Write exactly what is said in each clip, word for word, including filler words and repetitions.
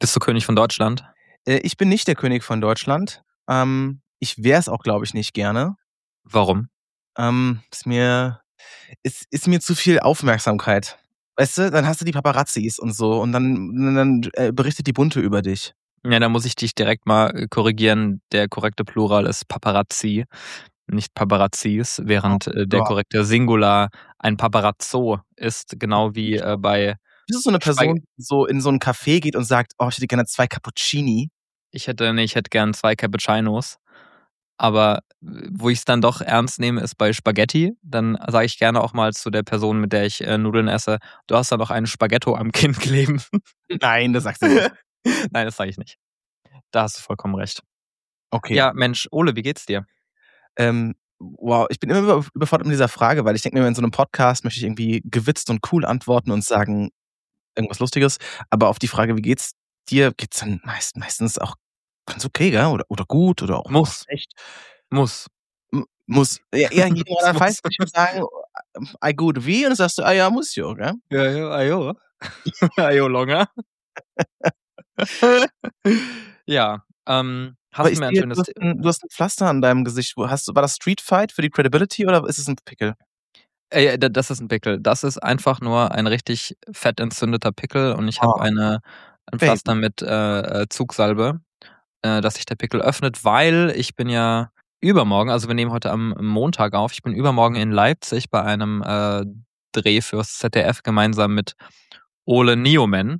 Bist du König von Deutschland? Äh, ich bin nicht der König von Deutschland. Ähm, ich wäre es auch, glaube ich, nicht gerne. Warum? Ähm, ist mir ist ist mir zu viel Aufmerksamkeit. Weißt du, dann hast du die Paparazzis und so und dann dann, äh, berichtet die Bunte über dich. Ja, da muss ich dich direkt mal äh, korrigieren. Der korrekte Plural ist Paparazzi, nicht Paparazzis, Oh während äh, der Gott. korrekte Singular ein Paparazzo ist, genau wie äh, bei Bist du so 'ne Spag Person, die so in so 'n Café geht und sagt: „Oh, ich hätte gerne zwei Cappuccini?“ Ich hätte ne, ich hätte gern zwei Cappuccinos. Aber w wo ich's dann doch ernst nehme, ist bei Spaghetti. Dann sage ich gerne auch mal zu der Person, mit der ich, äh, Nudeln esse: „Du hast da noch ein Spaghetto am Kinn kleben.“ Nein, das sagst du nicht. Nein, das sage ich nicht. Da hast du vollkommen recht. Okay. Ja, Mensch, Ole, wie geht's dir? Ähm, wow, ich bin immer über überfordert mit dieser Frage, weil ich denke mir, in so 'nem Podcast möchte ich irgendwie gewitzt und cool antworten und sagen irgendwas Lustiges. Aber auf die Frage: „Wie geht's dir?“ geht's dann meist meistens auch ganz okay, gell? Oder oder gut oder auch auch Muss. schlecht. Muss. M muss. Ja, ja, in Es Fall muss. würde ich sagen, „Ei gut, wie?“ Und dann sagst du: „Ah ja, muss ja“, gell? Ja, ja, ah jo. Ah jo, Longa. Ja, ähm, Aber hast du ich mir ein sehe, du schönes hast The 'n du hast 'n Pflaster an deinem Gesicht. Wo hast du war das Street Fight für die Credibility oder ist es 'n Pickel? Ey, d das ist 'n Pickel. Das ist einfach nur ein richtig fett entzündeter Pickel und ich habe Oh, eine ein Baby. Pflaster mit, äh, äh, Zugsalbe, äh, dass sich der Pickel öffnet, weil ich bin ja übermorgen also wir nehmen heute am Montag auf, ich bin übermorgen in Leipzig bei einem, äh, Dreh fürs Z D F gemeinsam mit Ole Nioman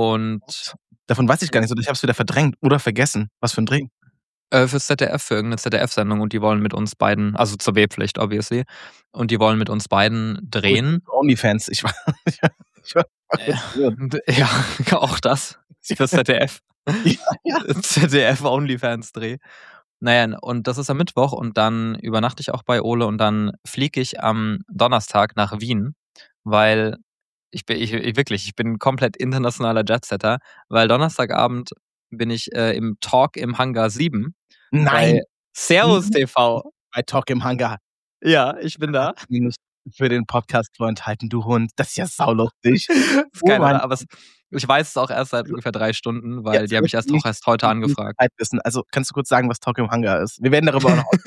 und Davon weiß ich gar nix und ich habe es wieder verdrängt oder vergessen. Was für 'n Dreh? Äh, fürs Z D F, für irgend 'ne Z D F-Sendung und die wollen mit uns beiden also zur Wehrpflicht obviously und die wollen mit uns beiden Oh, ich drehen. Onlyfans. Ich war ich war ich war Äh, d ja, auch das fürs Z D F. Ja, ja. Z D F Onlyfans-Dreh. Na ja, n und das ist am Mittwoch und dann übernachte ich auch bei Ole und dann fliege ich am Donnerstag nach Wien, weil ich bin ich ich wirklich, ich bin komplett internationaler Jetsetter, weil Donnerstagabend bin ich, äh, im Talk im Hangar sieben Nein. bei SERVUS TV. Bei Talk im Hangar. Ja, ich bin da. Minus für den Podcast vorenthalten, du Hund. Das ist ja saulustig. Ist Oh geil, mein oder? Aber es ich weiß es auch erst seit ungefähr drei Stunden, Ja, weil die für haben mich mich erst auch nicht erst heute angefragt. Bescheid wissen. Also, kannst du kurz sagen, was Talk im Hangar ist? Wir werden darüber auch noch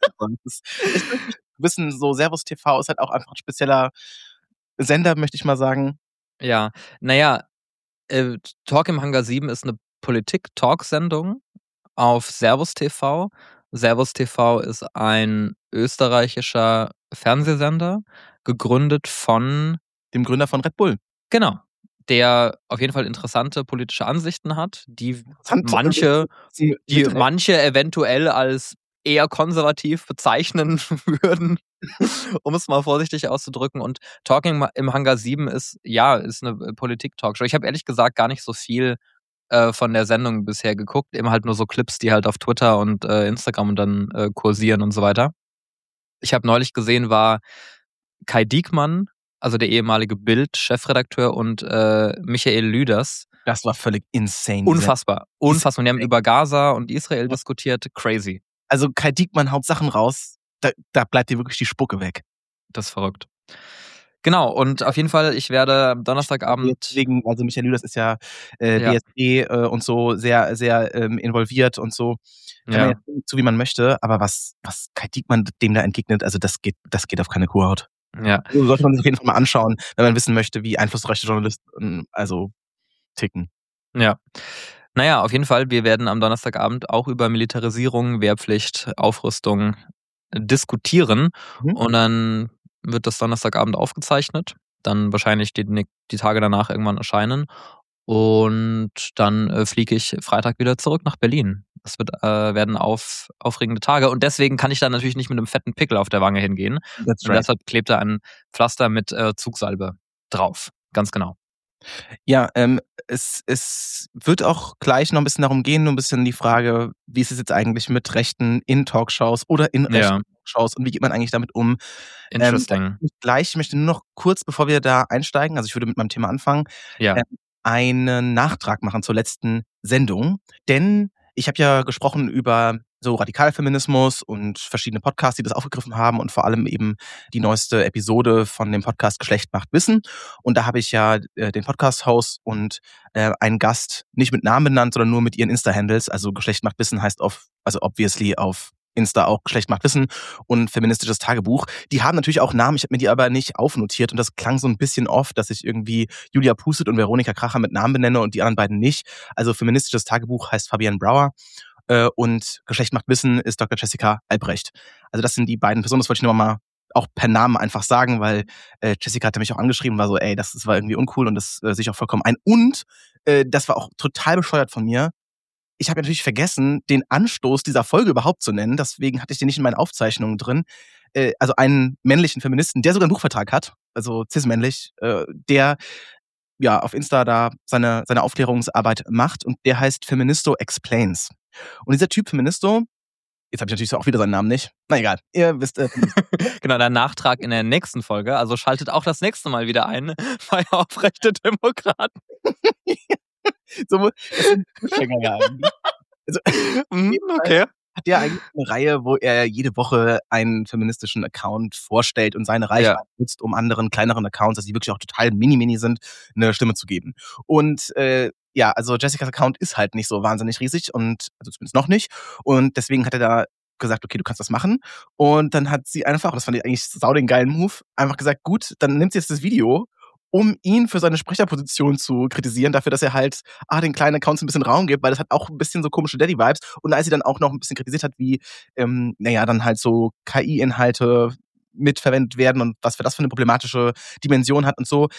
ist ist wirklich wissen, so SERVUS TV ist halt auch einfach 'n spezieller Sender, möchte ich mal sagen. Ja, na ja, äh, Talk im Hangar sieben ist 'ne Politik-Talksendung auf SERVUS TV. SERVUS TV ist ein österreichischer Fernsehsender, gegründet von Dem Gründer von Red Bull. Genau, der auf jeden Fall interessante politische Ansichten hat, die Interessant, manche die mit Recht. manche eventuell als eher konservativ bezeichnen würden, um es mal vorsichtig auszudrücken. Und Talking ma im Hangar sieben ist ja, ist 'ne, äh, Politik-Talkshow. Ich habe ehrlich gesagt gar nicht so viel, äh, von der Sendung bisher geguckt, immer halt nur so Clips, die halt auf Twitter und, äh, Instagram dann, äh, kursieren und so weiter. Ich habe neulich gesehen, war Kai Diekmann, also der ehemalige Bild-Chefredakteur und, äh, Michael Lüders. Das war völlig insane, diese Unfassbar, unfassbar. Und die haben über Gaza und Israel diskutiert, crazy. Also, Kai Diekmann haut Sachen raus, da da bleibt dir wirklich die Spucke weg. Das ist verrückt. Genau, und auf jeden Fall, ich werde am Donnerstagabend Deswegen also Michael Lüders ist ja, äh, Ja. BSE, äh, und so sehr sehr, ähm, involviert und so. Kann man Ja. jetzt zu wie man möchte, aber was was Kai Diekmann d dem da entgegnet, also das geht das geht auf keine Kuhhaut. Ja. So sollte man sich auf jeden Fall mal anschauen, wenn man wissen möchte, wie einflussreiche Journalisten, also ticken. Ja. Na ja, auf jeden Fall, wir werden am Donnerstagabend auch über Militarisierung, Wehrpflicht, Aufrüstung diskutieren Mhm. und dann wird das Donnerstagabend aufgezeichnet, dann wahrscheinlich die näch die Tage danach irgendwann erscheinen und dann, äh, fliege ich Freitag wieder zurück nach Berlin. Das wird äh, werden auf aufregende Tage und deswegen kann ich da natürlich nicht mit 'nem fetten Pickel auf der Wange hingehen That's und right. deshalb klebt da ein Pflaster mit, äh, Zugsalbe drauf. Ganz genau. Ja, ähm, es es wird auch gleich noch 'n bisschen darum gehen, nur 'n bisschen die Frage, wie ist es jetzt eigentlich mit Rechten in Talkshows oder in Ja. rechten Talkshows und wie geht man eigentlich damit um? Ähm, Interesting. gleich, ich möchte nur noch kurz, bevor wir da einsteigen also ich würde mit meinem Thema anfangen, Ja. ähm, einen Nachtrag machen zur letzten Sendung, denn ich habe ja gesprochen über so Radikalfeminismus und verschiedene Podcasts, die das aufgegriffen haben und vor allem eben die neueste Episode von dem Podcast Geschlecht macht Wissen. Und da habe ich ja äh, den Podcast-Host und äh, einen Gast nicht mit Namen benannt, sondern nur mit ihren Insta-Handles. Also Geschlecht macht Wissen heißt auf, also obviously auf Insta auch Geschlecht macht Wissen und feministisches Tagebuch. Die haben natürlich auch Namen, ich habe mir die aber nicht aufnotiert und das klang so ein bisschen oft, dass ich irgendwie Julia Pustet und Veronika Kracher mit Namen benenne und die anderen beiden nicht. Also feministisches Tagebuch heißt Fabienne Brauer äh, und Geschlecht macht Wissen ist Doktor Jessica Albrecht. Also das sind die beiden Personen, das wollte ich nur mal auch per Namen einfach sagen, weil äh, Jessica hatte mich auch angeschrieben, war so, ey, das, das war irgendwie uncool und das äh, sehe ich auch vollkommen ein. Und äh, das war auch total bescheuert von mir. Ich habe natürlich vergessen, den Anstoß dieser Folge überhaupt zu nennen. Deswegen hatte ich den nicht in meinen Aufzeichnungen drin. Äh, also einen männlichen Feministen, der sogar einen Buchvertrag hat, also cis-männlich, äh, der ja auf Insta da seine, seine Aufklärungsarbeit macht und der heißt Feministo Explains. Und dieser Typ Feministo, jetzt habe ich natürlich auch wieder seinen Namen nicht. Na egal, ihr wisst. Äh, genau, der Nachtrag in der nächsten Folge. Also schaltet auch das nächste Mal wieder ein bei Aufrechte Demokraten. so, das sind Fußgänger ja eigentlich. Also, mm, okay. Hat der eigentlich eine Reihe, wo er jede Woche einen feministischen Account vorstellt und seine Reichweite ja. nutzt, um anderen kleineren Accounts, also die wirklich auch total mini-mini sind, eine Stimme zu geben. Und äh, ja, also Jessicas Account ist halt nicht so wahnsinnig riesig und also zumindest noch nicht. Und deswegen hat er da gesagt, okay, du kannst das machen. Und dann hat sie einfach, das fand ich eigentlich sau den geilen Move, einfach gesagt, gut, dann nimmt sie jetzt das Video, um ihn für seine Sprecherposition zu kritisieren, dafür, dass er halt ah, den kleinen Accounts ein bisschen Raum gibt, weil das hat auch ein bisschen so komische Daddy-Vibes. Und als sie dann auch noch ein bisschen kritisiert hat, wie, ähm, naja, dann halt so K I-Inhalte mitverwendet werden und was für das für eine problematische Dimension hat und so,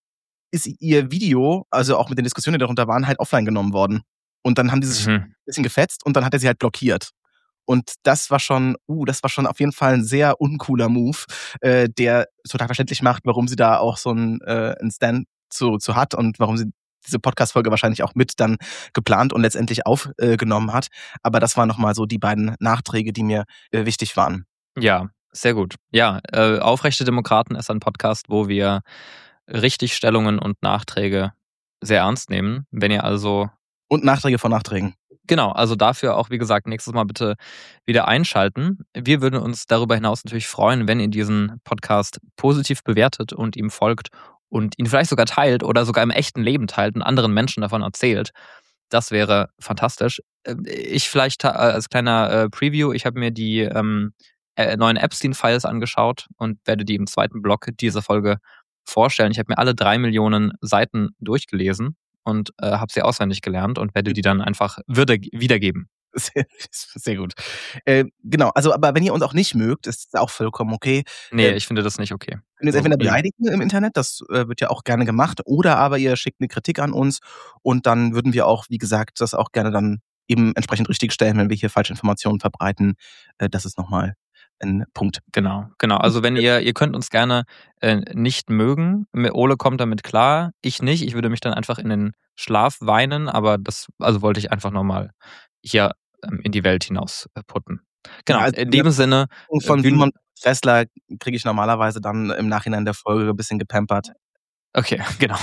ist ihr Video, also auch mit den Diskussionen, die darunter waren, halt offline genommen worden. Und dann haben die sich mhm. ein bisschen gefetzt und dann hat er sie halt blockiert. Und das war schon, uh, das war schon auf jeden Fall ein sehr uncooler Move, äh, der total verständlich macht, warum sie da auch so einen, äh, einen Stand zu, zu hat und warum sie diese Podcast-Folge wahrscheinlich auch mit dann geplant und letztendlich aufgenommen äh, hat. Aber das waren nochmal so die beiden Nachträge, die mir äh, wichtig waren. Ja, sehr gut. Ja, äh, Aufrechte Demokraten ist ein Podcast, wo wir Richtigstellungen und Nachträge sehr ernst nehmen. Wenn ihr also... Und Nachträge von Nachträgen. Genau, also dafür auch, wie gesagt, nächstes Mal bitte wieder einschalten. Wir würden uns darüber hinaus natürlich freuen, wenn ihr diesen Podcast positiv bewertet und ihm folgt und ihn vielleicht sogar teilt oder sogar im echten Leben teilt und anderen Menschen davon erzählt. Das wäre fantastisch. Ich vielleicht als kleiner Preview, ich habe mir die ähm, neuen Epstein-Files angeschaut und werde die im zweiten Block dieser Folge vorstellen. Ich habe mir alle drei Millionen Seiten durchgelesen und äh, habe sie auswendig gelernt und werde die dann einfach würde, wiedergeben. Sehr, sehr gut. Äh, genau, also aber wenn ihr uns auch nicht mögt, ist auch vollkommen okay. Nee, äh, ich finde das nicht okay. Ihr könnt entweder beleidigen im Internet, das äh, wird ja auch gerne gemacht, oder aber ihr schickt eine Kritik an uns und dann würden wir auch, wie gesagt, das auch gerne dann eben entsprechend richtig stellen, wenn wir hier falsche Informationen verbreiten. Äh, das ist nochmal ein Punkt. Genau, genau. Also wenn ihr, ihr könnt uns gerne äh, nicht mögen. Ole kommt damit klar, ich nicht. Ich würde mich dann einfach in den Schlaf weinen, aber das, also wollte ich einfach nochmal hier ähm, in die Welt hinaus äh, putten. Genau, ja, also in dem Sinne. Von Simon Fessler kriege ich normalerweise dann im Nachhinein der Folge ein bisschen gepampert. Okay, genau.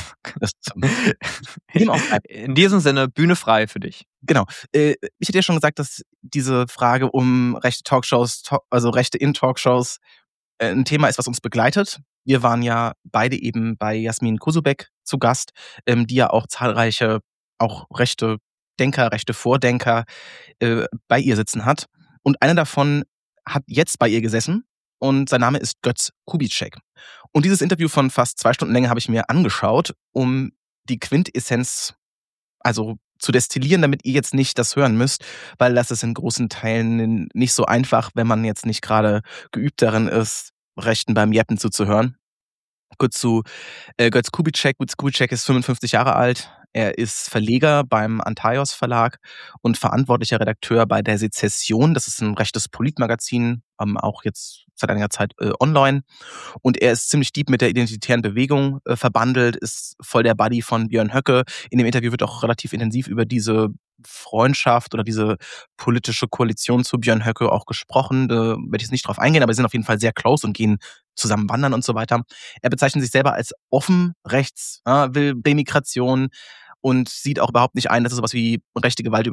In diesem Sinne, Bühne frei für dich. Genau. Ich hätte ja schon gesagt, dass diese Frage um rechte Talkshows, also Rechte in Talkshows, ein Thema ist, was uns begleitet. Wir waren ja beide eben bei Jasmin Kusubek zu Gast, die ja auch zahlreiche, auch rechte Denker, rechte Vordenker bei ihr sitzen hat. Und einer davon hat jetzt bei ihr gesessen. Und sein Name ist Götz Kubitschek. Und dieses Interview von fast zwei Stunden Länge habe ich mir angeschaut, um die Quintessenz also zu destillieren, damit ihr jetzt nicht das hören müsst, weil das ist in großen Teilen nicht so einfach, wenn man jetzt nicht gerade geübt darin ist, Rechten beim Jeppen zuzuhören. Kurz zu äh, Götz Kubitschek. Götz Kubitschek ist fünfundfünfzig Jahre alt. Er ist Verleger beim Antaios Verlag und verantwortlicher Redakteur bei der Sezession. Das ist ein rechtes Politmagazin, ähm, auch jetzt seit einiger Zeit äh, online. Und er ist ziemlich deep mit der identitären Bewegung äh, verbandelt, ist voll der Buddy von Björn Höcke. In dem Interview wird auch relativ intensiv über diese Freundschaft oder diese politische Koalition zu Björn Höcke auch gesprochen. Da werde ich jetzt nicht drauf eingehen, aber sie sind auf jeden Fall sehr close und gehen zusammen wandern und so weiter. Er bezeichnet sich selber als offen rechts, äh, will Remigration und sieht auch überhaupt nicht ein, dass es sowas wie rechte Gewalt überhaupt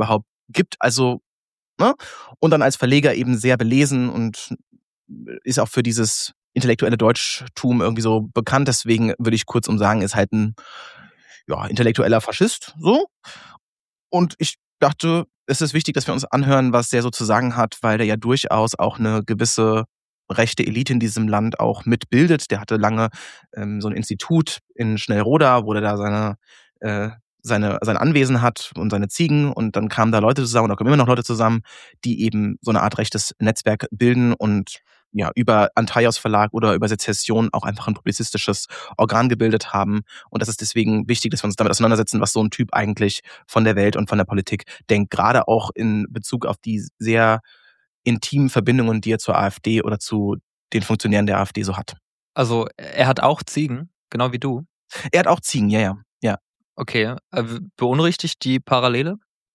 gibt. Also, ne? Und dann als Verleger eben sehr belesen und ist auch für dieses intellektuelle Deutschtum irgendwie so bekannt. Deswegen würde ich kurzum sagen, ist halt ein ja, intellektueller Faschist, so. Und ich dachte, es ist wichtig, dass wir uns anhören, was der so zu sagen hat, weil der ja durchaus auch eine gewisse rechte Elite in diesem Land auch mitbildet. Der hatte lange ähm, so ein Institut in Schnellroda, wo der da seine, äh, seine, sein Anwesen hat und seine Ziegen. Und dann kamen da Leute zusammen, und da kommen immer noch Leute zusammen, die eben so eine Art rechtes Netzwerk bilden und ja, über Antaios Verlag oder über Sezession auch einfach ein publizistisches Organ gebildet haben. Und das ist deswegen wichtig, dass wir uns damit auseinandersetzen, was so ein Typ eigentlich von der Welt und von der Politik denkt. Gerade auch in Bezug auf die sehr intimen Verbindungen, die er zur AfD oder zu den Funktionären der AfD so hat. Also er hat auch Ziegen, genau wie du. Er hat auch Ziegen, ja, ja. ja. Okay. Äh, beunruhigt dich die Parallele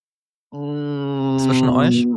zwischen euch?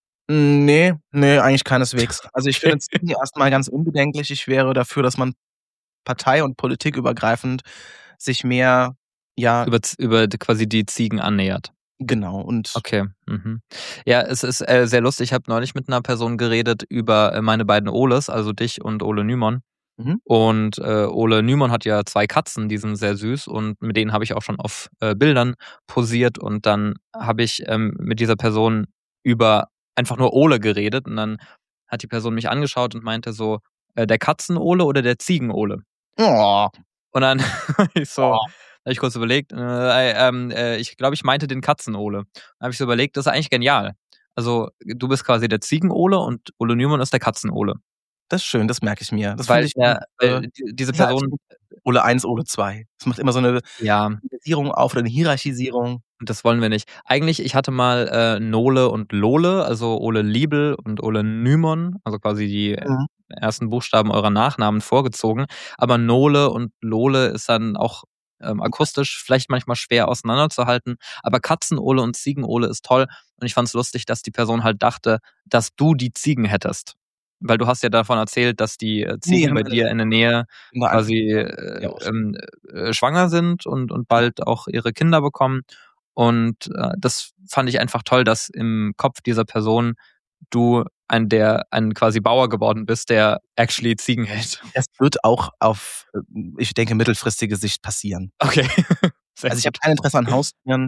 Nee, nee, eigentlich keineswegs. Also ich Okay. finde Ziegen erstmal ganz unbedenklich. Ich wäre dafür, dass man partei- und politikübergreifend sich mehr, ja, Über, z- über d- quasi die Ziegen annähert. genau. Und Okay. Mhm. Ja, es ist äh, sehr lustig. Ich habe neulich mit einer Person geredet über äh, meine beiden Oles, also dich und Ole Nymon. mhm. Und äh, Ole Nymon hat ja zwei Katzen, die sind sehr süß und mit denen habe ich auch schon auf äh, Bildern posiert und dann habe ich ähm, mit dieser Person über einfach nur Ole geredet und dann hat die Person mich angeschaut und meinte so, äh, der Katzen-Ole oder der Ziegen-Ole? Oh, Und dann hab ich so, oh. habe ich kurz überlegt, äh, ähm, äh, ich glaube, ich meinte den Katzen-Ole. Dann habe ich so überlegt, das ist eigentlich genial. Also du bist quasi der Ziegen-Ole und Ole Nymon ist der Katzen-Ole. Das ist schön, das merke ich mir. Das Weil, finde ich der, äh, weil die- diese sicher als Person, Ole eins, Ole zwei. Das macht immer so eine ja, Hierarchisierung auf oder eine Hierarchisierung. das wollen wir nicht. Eigentlich, ich hatte mal äh, Nole und Lole, also Ole Liebel und Ole Nymon, also quasi die Mhm. ersten Buchstaben eurer Nachnamen vorgezogen. Aber Nole und Lole ist dann auch ähm, akustisch vielleicht manchmal schwer auseinanderzuhalten. Aber Katzen-Ole und Ziegen-Ole ist toll. Und ich fand es lustig, dass die Person halt dachte, dass du die Ziegen hättest. Weil du hast ja davon erzählt, dass die äh, Ziegen Nee, bei dir in der Nähe immer einfach quasi äh, ähm, äh, schwanger sind und, und bald auch ihre Kinder bekommen. Und äh, das fand ich einfach toll, dass im Kopf dieser Person du ein der ein quasi Bauer geworden bist, der actually Ziegen hält. Das wird auch auf, äh, ich denke, mittelfristige Sicht passieren. Okay. Sehr Also ich habe gut. kein Interesse an Haustieren,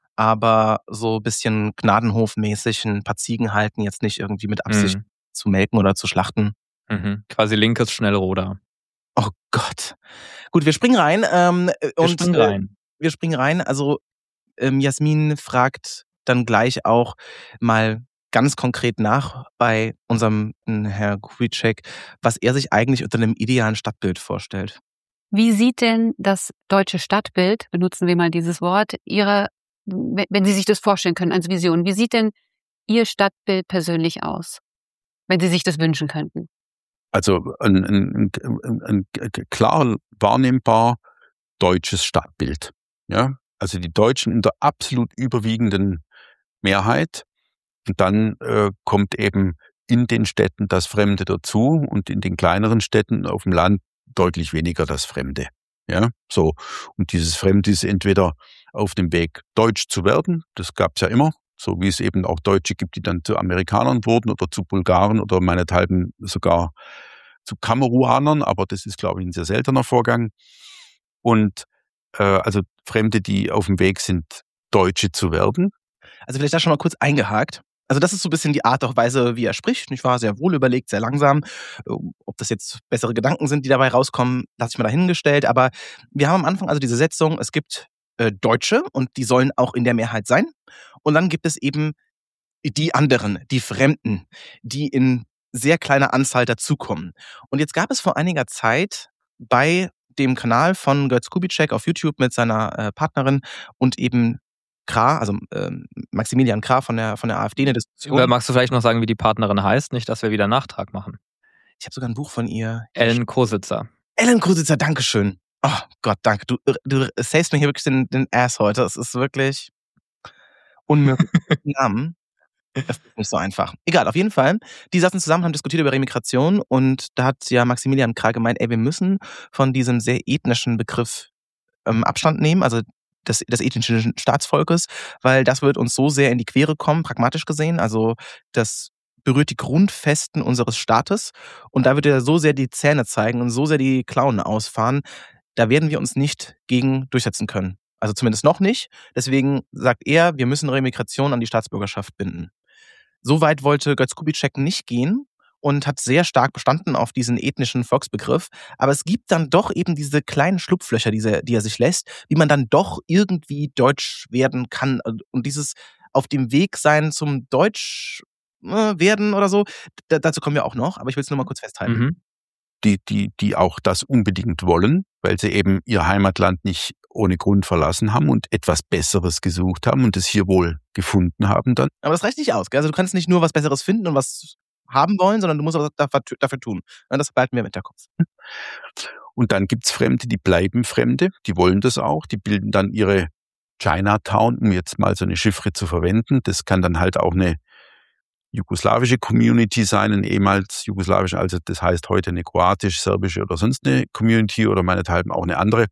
aber so ein bisschen Gnadenhofmäßig ein paar Ziegen halten, jetzt nicht irgendwie mit Absicht Mhm. zu melken oder zu schlachten. Mhm. Quasi linkes Schnellroder. Oh Gott. Gut, wir springen rein. Ähm, Wir und springen äh, rein. wir springen rein. Also ähm, Jasmin fragt dann gleich auch mal ganz konkret nach bei unserem äh, Herr Kubitschek, was er sich eigentlich unter einem idealen Stadtbild vorstellt. Wie sieht denn das deutsche Stadtbild, benutzen wir mal dieses Wort, Ihre, wenn Sie sich das vorstellen können als Vision, wie sieht denn Ihr Stadtbild persönlich aus, wenn Sie sich das wünschen könnten? Also ein, ein, ein, ein, ein klar wahrnehmbar deutsches Stadtbild. Ja? Also die Deutschen in der absolut überwiegenden Mehrheit. Und dann äh, kommt eben in den Städten das Fremde dazu und in den kleineren Städten auf dem Land deutlich weniger das Fremde. Ja, so. Und dieses Fremde ist entweder auf dem Weg, deutsch zu werden, das gab's ja immer, so wie es eben auch Deutsche gibt, die dann zu Amerikanern wurden oder zu Bulgaren oder meinethalben sogar zu Kameruanern, aber das ist, glaube ich, ein sehr seltener Vorgang. Und äh, also Fremde, die auf dem Weg sind, Deutsche zu werden. Also vielleicht da schon mal kurz eingehakt. Also das ist so ein bisschen die Art und Weise, wie er spricht. Ich war sehr wohl überlegt, sehr langsam. Ob das jetzt bessere Gedanken sind, die dabei rauskommen, lasse ich mal dahingestellt. Aber wir haben am Anfang also diese Setzung, es gibt äh, Deutsche und die sollen auch in der Mehrheit sein. Und dann gibt es eben die anderen, die Fremden, die in sehr kleiner Anzahl dazukommen. Und jetzt gab es vor einiger Zeit bei dem Kanal von Götz Kubitschek auf YouTube mit seiner äh, Partnerin und eben Krah, also ähm, Maximilian Krah von der, von der AfD, eine Diskussion. Magst du vielleicht noch sagen, wie die Partnerin heißt? Nicht, dass wir wieder Nachtrag machen. Ich habe sogar ein Buch von ihr. Ellen Kositzer. Ellen Kositzer, Dankeschön. Oh Gott, danke. Du, du savest mir hier wirklich den, den Ass heute. Es ist wirklich unmöglich. Namen. Das ist nicht so einfach. Egal, auf jeden Fall. Die saßen zusammen, haben diskutiert über Remigration und da hat ja Maximilian Krah gemeint, ey, wir müssen von diesem sehr ethnischen Begriff ähm, Abstand nehmen. Also des, des ethnischen Staatsvolkes, weil das wird uns so sehr in die Quere kommen, pragmatisch gesehen. Also das berührt die Grundfesten unseres Staates und da wird er so sehr die Zähne zeigen und so sehr die Klauen ausfahren, da werden wir uns nicht gegen durchsetzen können. Also zumindest noch nicht. Deswegen sagt er, wir müssen Remigration an die Staatsbürgerschaft binden. So weit wollte Götz Kubitschek nicht gehen und hat sehr stark bestanden auf diesen ethnischen Volksbegriff. Aber es gibt dann doch eben diese kleinen Schlupflöcher, die er, die er sich lässt, wie man dann doch irgendwie deutsch werden kann. Und dieses auf dem Weg sein zum Deutsch werden oder so, da, dazu kommen wir auch noch. Aber ich will es nur mal kurz festhalten. Mhm. Die, die, die auch das unbedingt wollen, weil sie eben ihr Heimatland nicht ohne Grund verlassen haben und etwas Besseres gesucht haben und es hier wohl gefunden haben dann. Aber das reicht nicht aus. Gell? Also du kannst nicht nur was Besseres finden und was haben wollen, sondern du musst auch dafür, dafür tun. Und das behalten wir im Hinterkopf. Und dann gibt's Fremde, die bleiben Fremde, die wollen das auch, die bilden dann ihre Chinatown, um jetzt mal so eine Chiffre zu verwenden. Das kann dann halt auch eine jugoslawische Community sein, eine ehemals jugoslawische, also das heißt heute eine kroatisch, serbische oder sonst eine Community oder meinethalben auch eine andere.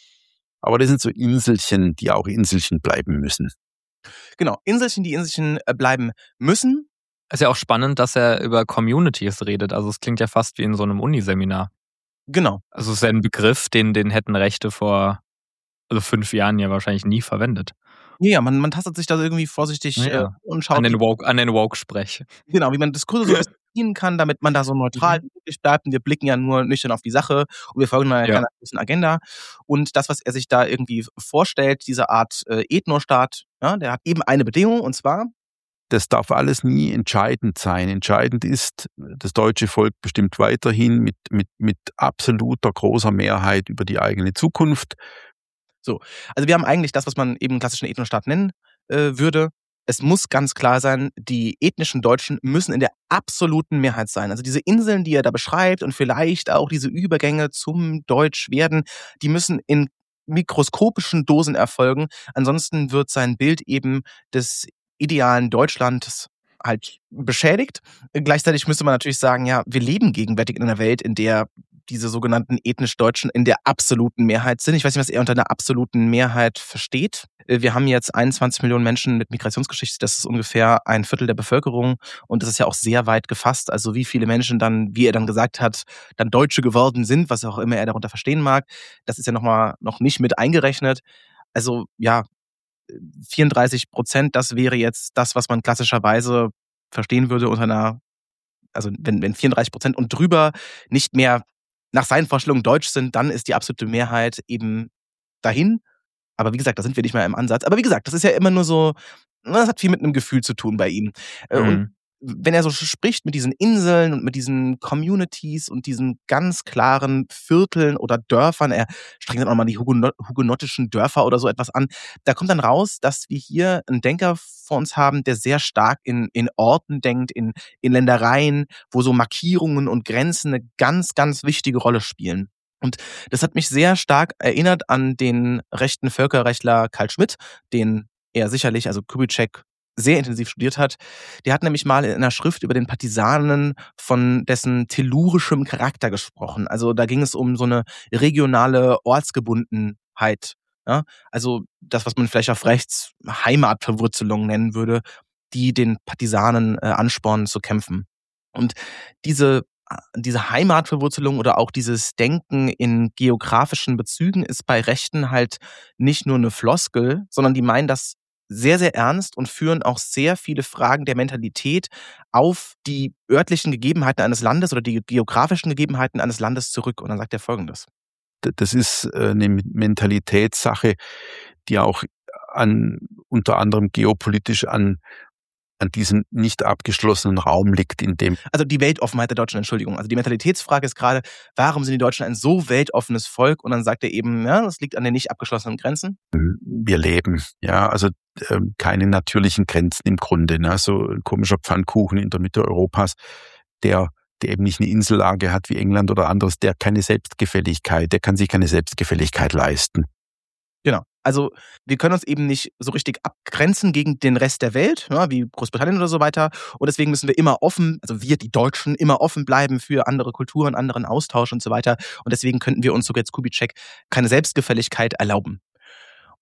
Aber das sind so Inselchen, die auch Inselchen bleiben müssen. Genau, Inselchen, die Inselchen bleiben müssen. Ist ja auch spannend, dass er über Communities redet. Also es klingt ja fast wie in so einem Uniseminar. Genau. Also es ist ja ein Begriff, den, den hätten Rechte vor also fünf Jahren ja wahrscheinlich nie verwendet. Ja, man, man tastet sich da irgendwie vorsichtig ja. äh, und schaut. An den Woke, an den Woke-Sprech. Genau, wie man Diskurse so ein bisschen bedienen kann, damit man da so neutral Mhm. wirklich bleibt. Und wir blicken ja nur nüchtern auf die Sache und wir folgen einer Ja. kleinen großen Agenda. Und das, was er sich da irgendwie vorstellt, diese Art äh, Ethnostaat, ja, der hat eben eine Bedingung und zwar: Das darf alles nie entscheidend sein. Entscheidend ist, das deutsche Volk bestimmt weiterhin mit, mit, mit absoluter großer Mehrheit über die eigene Zukunft. So, also wir haben eigentlich das, was man eben einen klassischen Ethnostaat nennen äh, würde. Es muss ganz klar sein, die ethnischen Deutschen müssen in der absoluten Mehrheit sein. Also diese Inseln, die er da beschreibt und vielleicht auch diese Übergänge zum Deutschwerden, die müssen in mikroskopischen Dosen erfolgen. Ansonsten wird sein Bild eben des idealen Deutschlands halt beschädigt. Gleichzeitig müsste man natürlich sagen, ja, wir leben gegenwärtig in einer Welt, in der diese sogenannten ethnisch Deutschen in der absoluten Mehrheit sind. Ich weiß nicht, was er unter einer absoluten Mehrheit versteht. Wir haben jetzt einundzwanzig Millionen Menschen mit Migrationsgeschichte. Das ist ungefähr ein Viertel der Bevölkerung. Und das ist ja auch sehr weit gefasst. Also wie viele Menschen dann, wie er dann gesagt hat, dann Deutsche geworden sind, was auch immer er darunter verstehen mag. Das ist ja noch mal noch nicht mit eingerechnet. Also ja, vierunddreißig Prozent, das wäre jetzt das, was man klassischerweise verstehen würde unter einer, also wenn, wenn vierunddreißig Prozent und drüber nicht mehr nach seinen Vorstellungen deutsch sind, dann ist die absolute Mehrheit eben dahin. Aber wie gesagt, da sind wir nicht mehr im Ansatz. Aber wie gesagt, das ist ja immer nur so, das hat viel mit einem Gefühl zu tun bei ihm. Mhm. Und wenn er so spricht mit diesen Inseln und mit diesen Communities und diesen ganz klaren Vierteln oder Dörfern, er strengt dann auch mal die Hugenot- hugenottischen Dörfer oder so etwas an, da kommt dann raus, dass wir hier einen Denker vor uns haben, der sehr stark in, in Orten denkt, in, in Ländereien, wo so Markierungen und Grenzen eine ganz, ganz wichtige Rolle spielen. Und das hat mich sehr stark erinnert an den rechten Völkerrechtler Carl Schmitt, den er sicherlich, also Kubitschek, sehr intensiv studiert hat. Der hat nämlich mal in einer Schrift über den Partisanen von dessen tellurischem Charakter gesprochen. Also da ging es um so eine regionale Ortsgebundenheit. Ja? Also das, was man vielleicht auf rechts Heimatverwurzelung nennen würde, die den Partisanen äh, anspornen zu kämpfen. Und diese diese Heimatverwurzelung oder auch dieses Denken in geografischen Bezügen ist bei Rechten halt nicht nur eine Floskel, sondern die meinen das sehr, sehr ernst und führen auch sehr viele Fragen der Mentalität auf die örtlichen Gegebenheiten eines Landes oder die geografischen Gegebenheiten eines Landes zurück. Und dann sagt er Folgendes. Das ist eine Mentalitätssache, die auch an, unter anderem geopolitisch an an diesem nicht abgeschlossenen Raum liegt, in dem... Also die Weltoffenheit der Deutschen, Entschuldigung. Also die Mentalitätsfrage ist gerade, warum sind die Deutschen ein so weltoffenes Volk? Und dann sagt er eben, ja, das liegt an den nicht abgeschlossenen Grenzen. Wir leben, ja, also ähm, keine natürlichen Grenzen im Grunde. Ne? So ein komischer Pfannkuchen in der Mitte Europas, der, der eben nicht eine Insellage hat wie England oder anderes, der keine Selbstgefälligkeit, der kann sich keine Selbstgefälligkeit leisten. Genau. Also wir können uns eben nicht so richtig abgrenzen gegen den Rest der Welt, ja, wie Großbritannien oder so weiter. Und deswegen müssen wir immer offen, also wir, die Deutschen, immer offen bleiben für andere Kulturen, anderen Austausch und so weiter. Und deswegen könnten wir uns sogar jetzt Kubitschek keine Selbstgefälligkeit erlauben.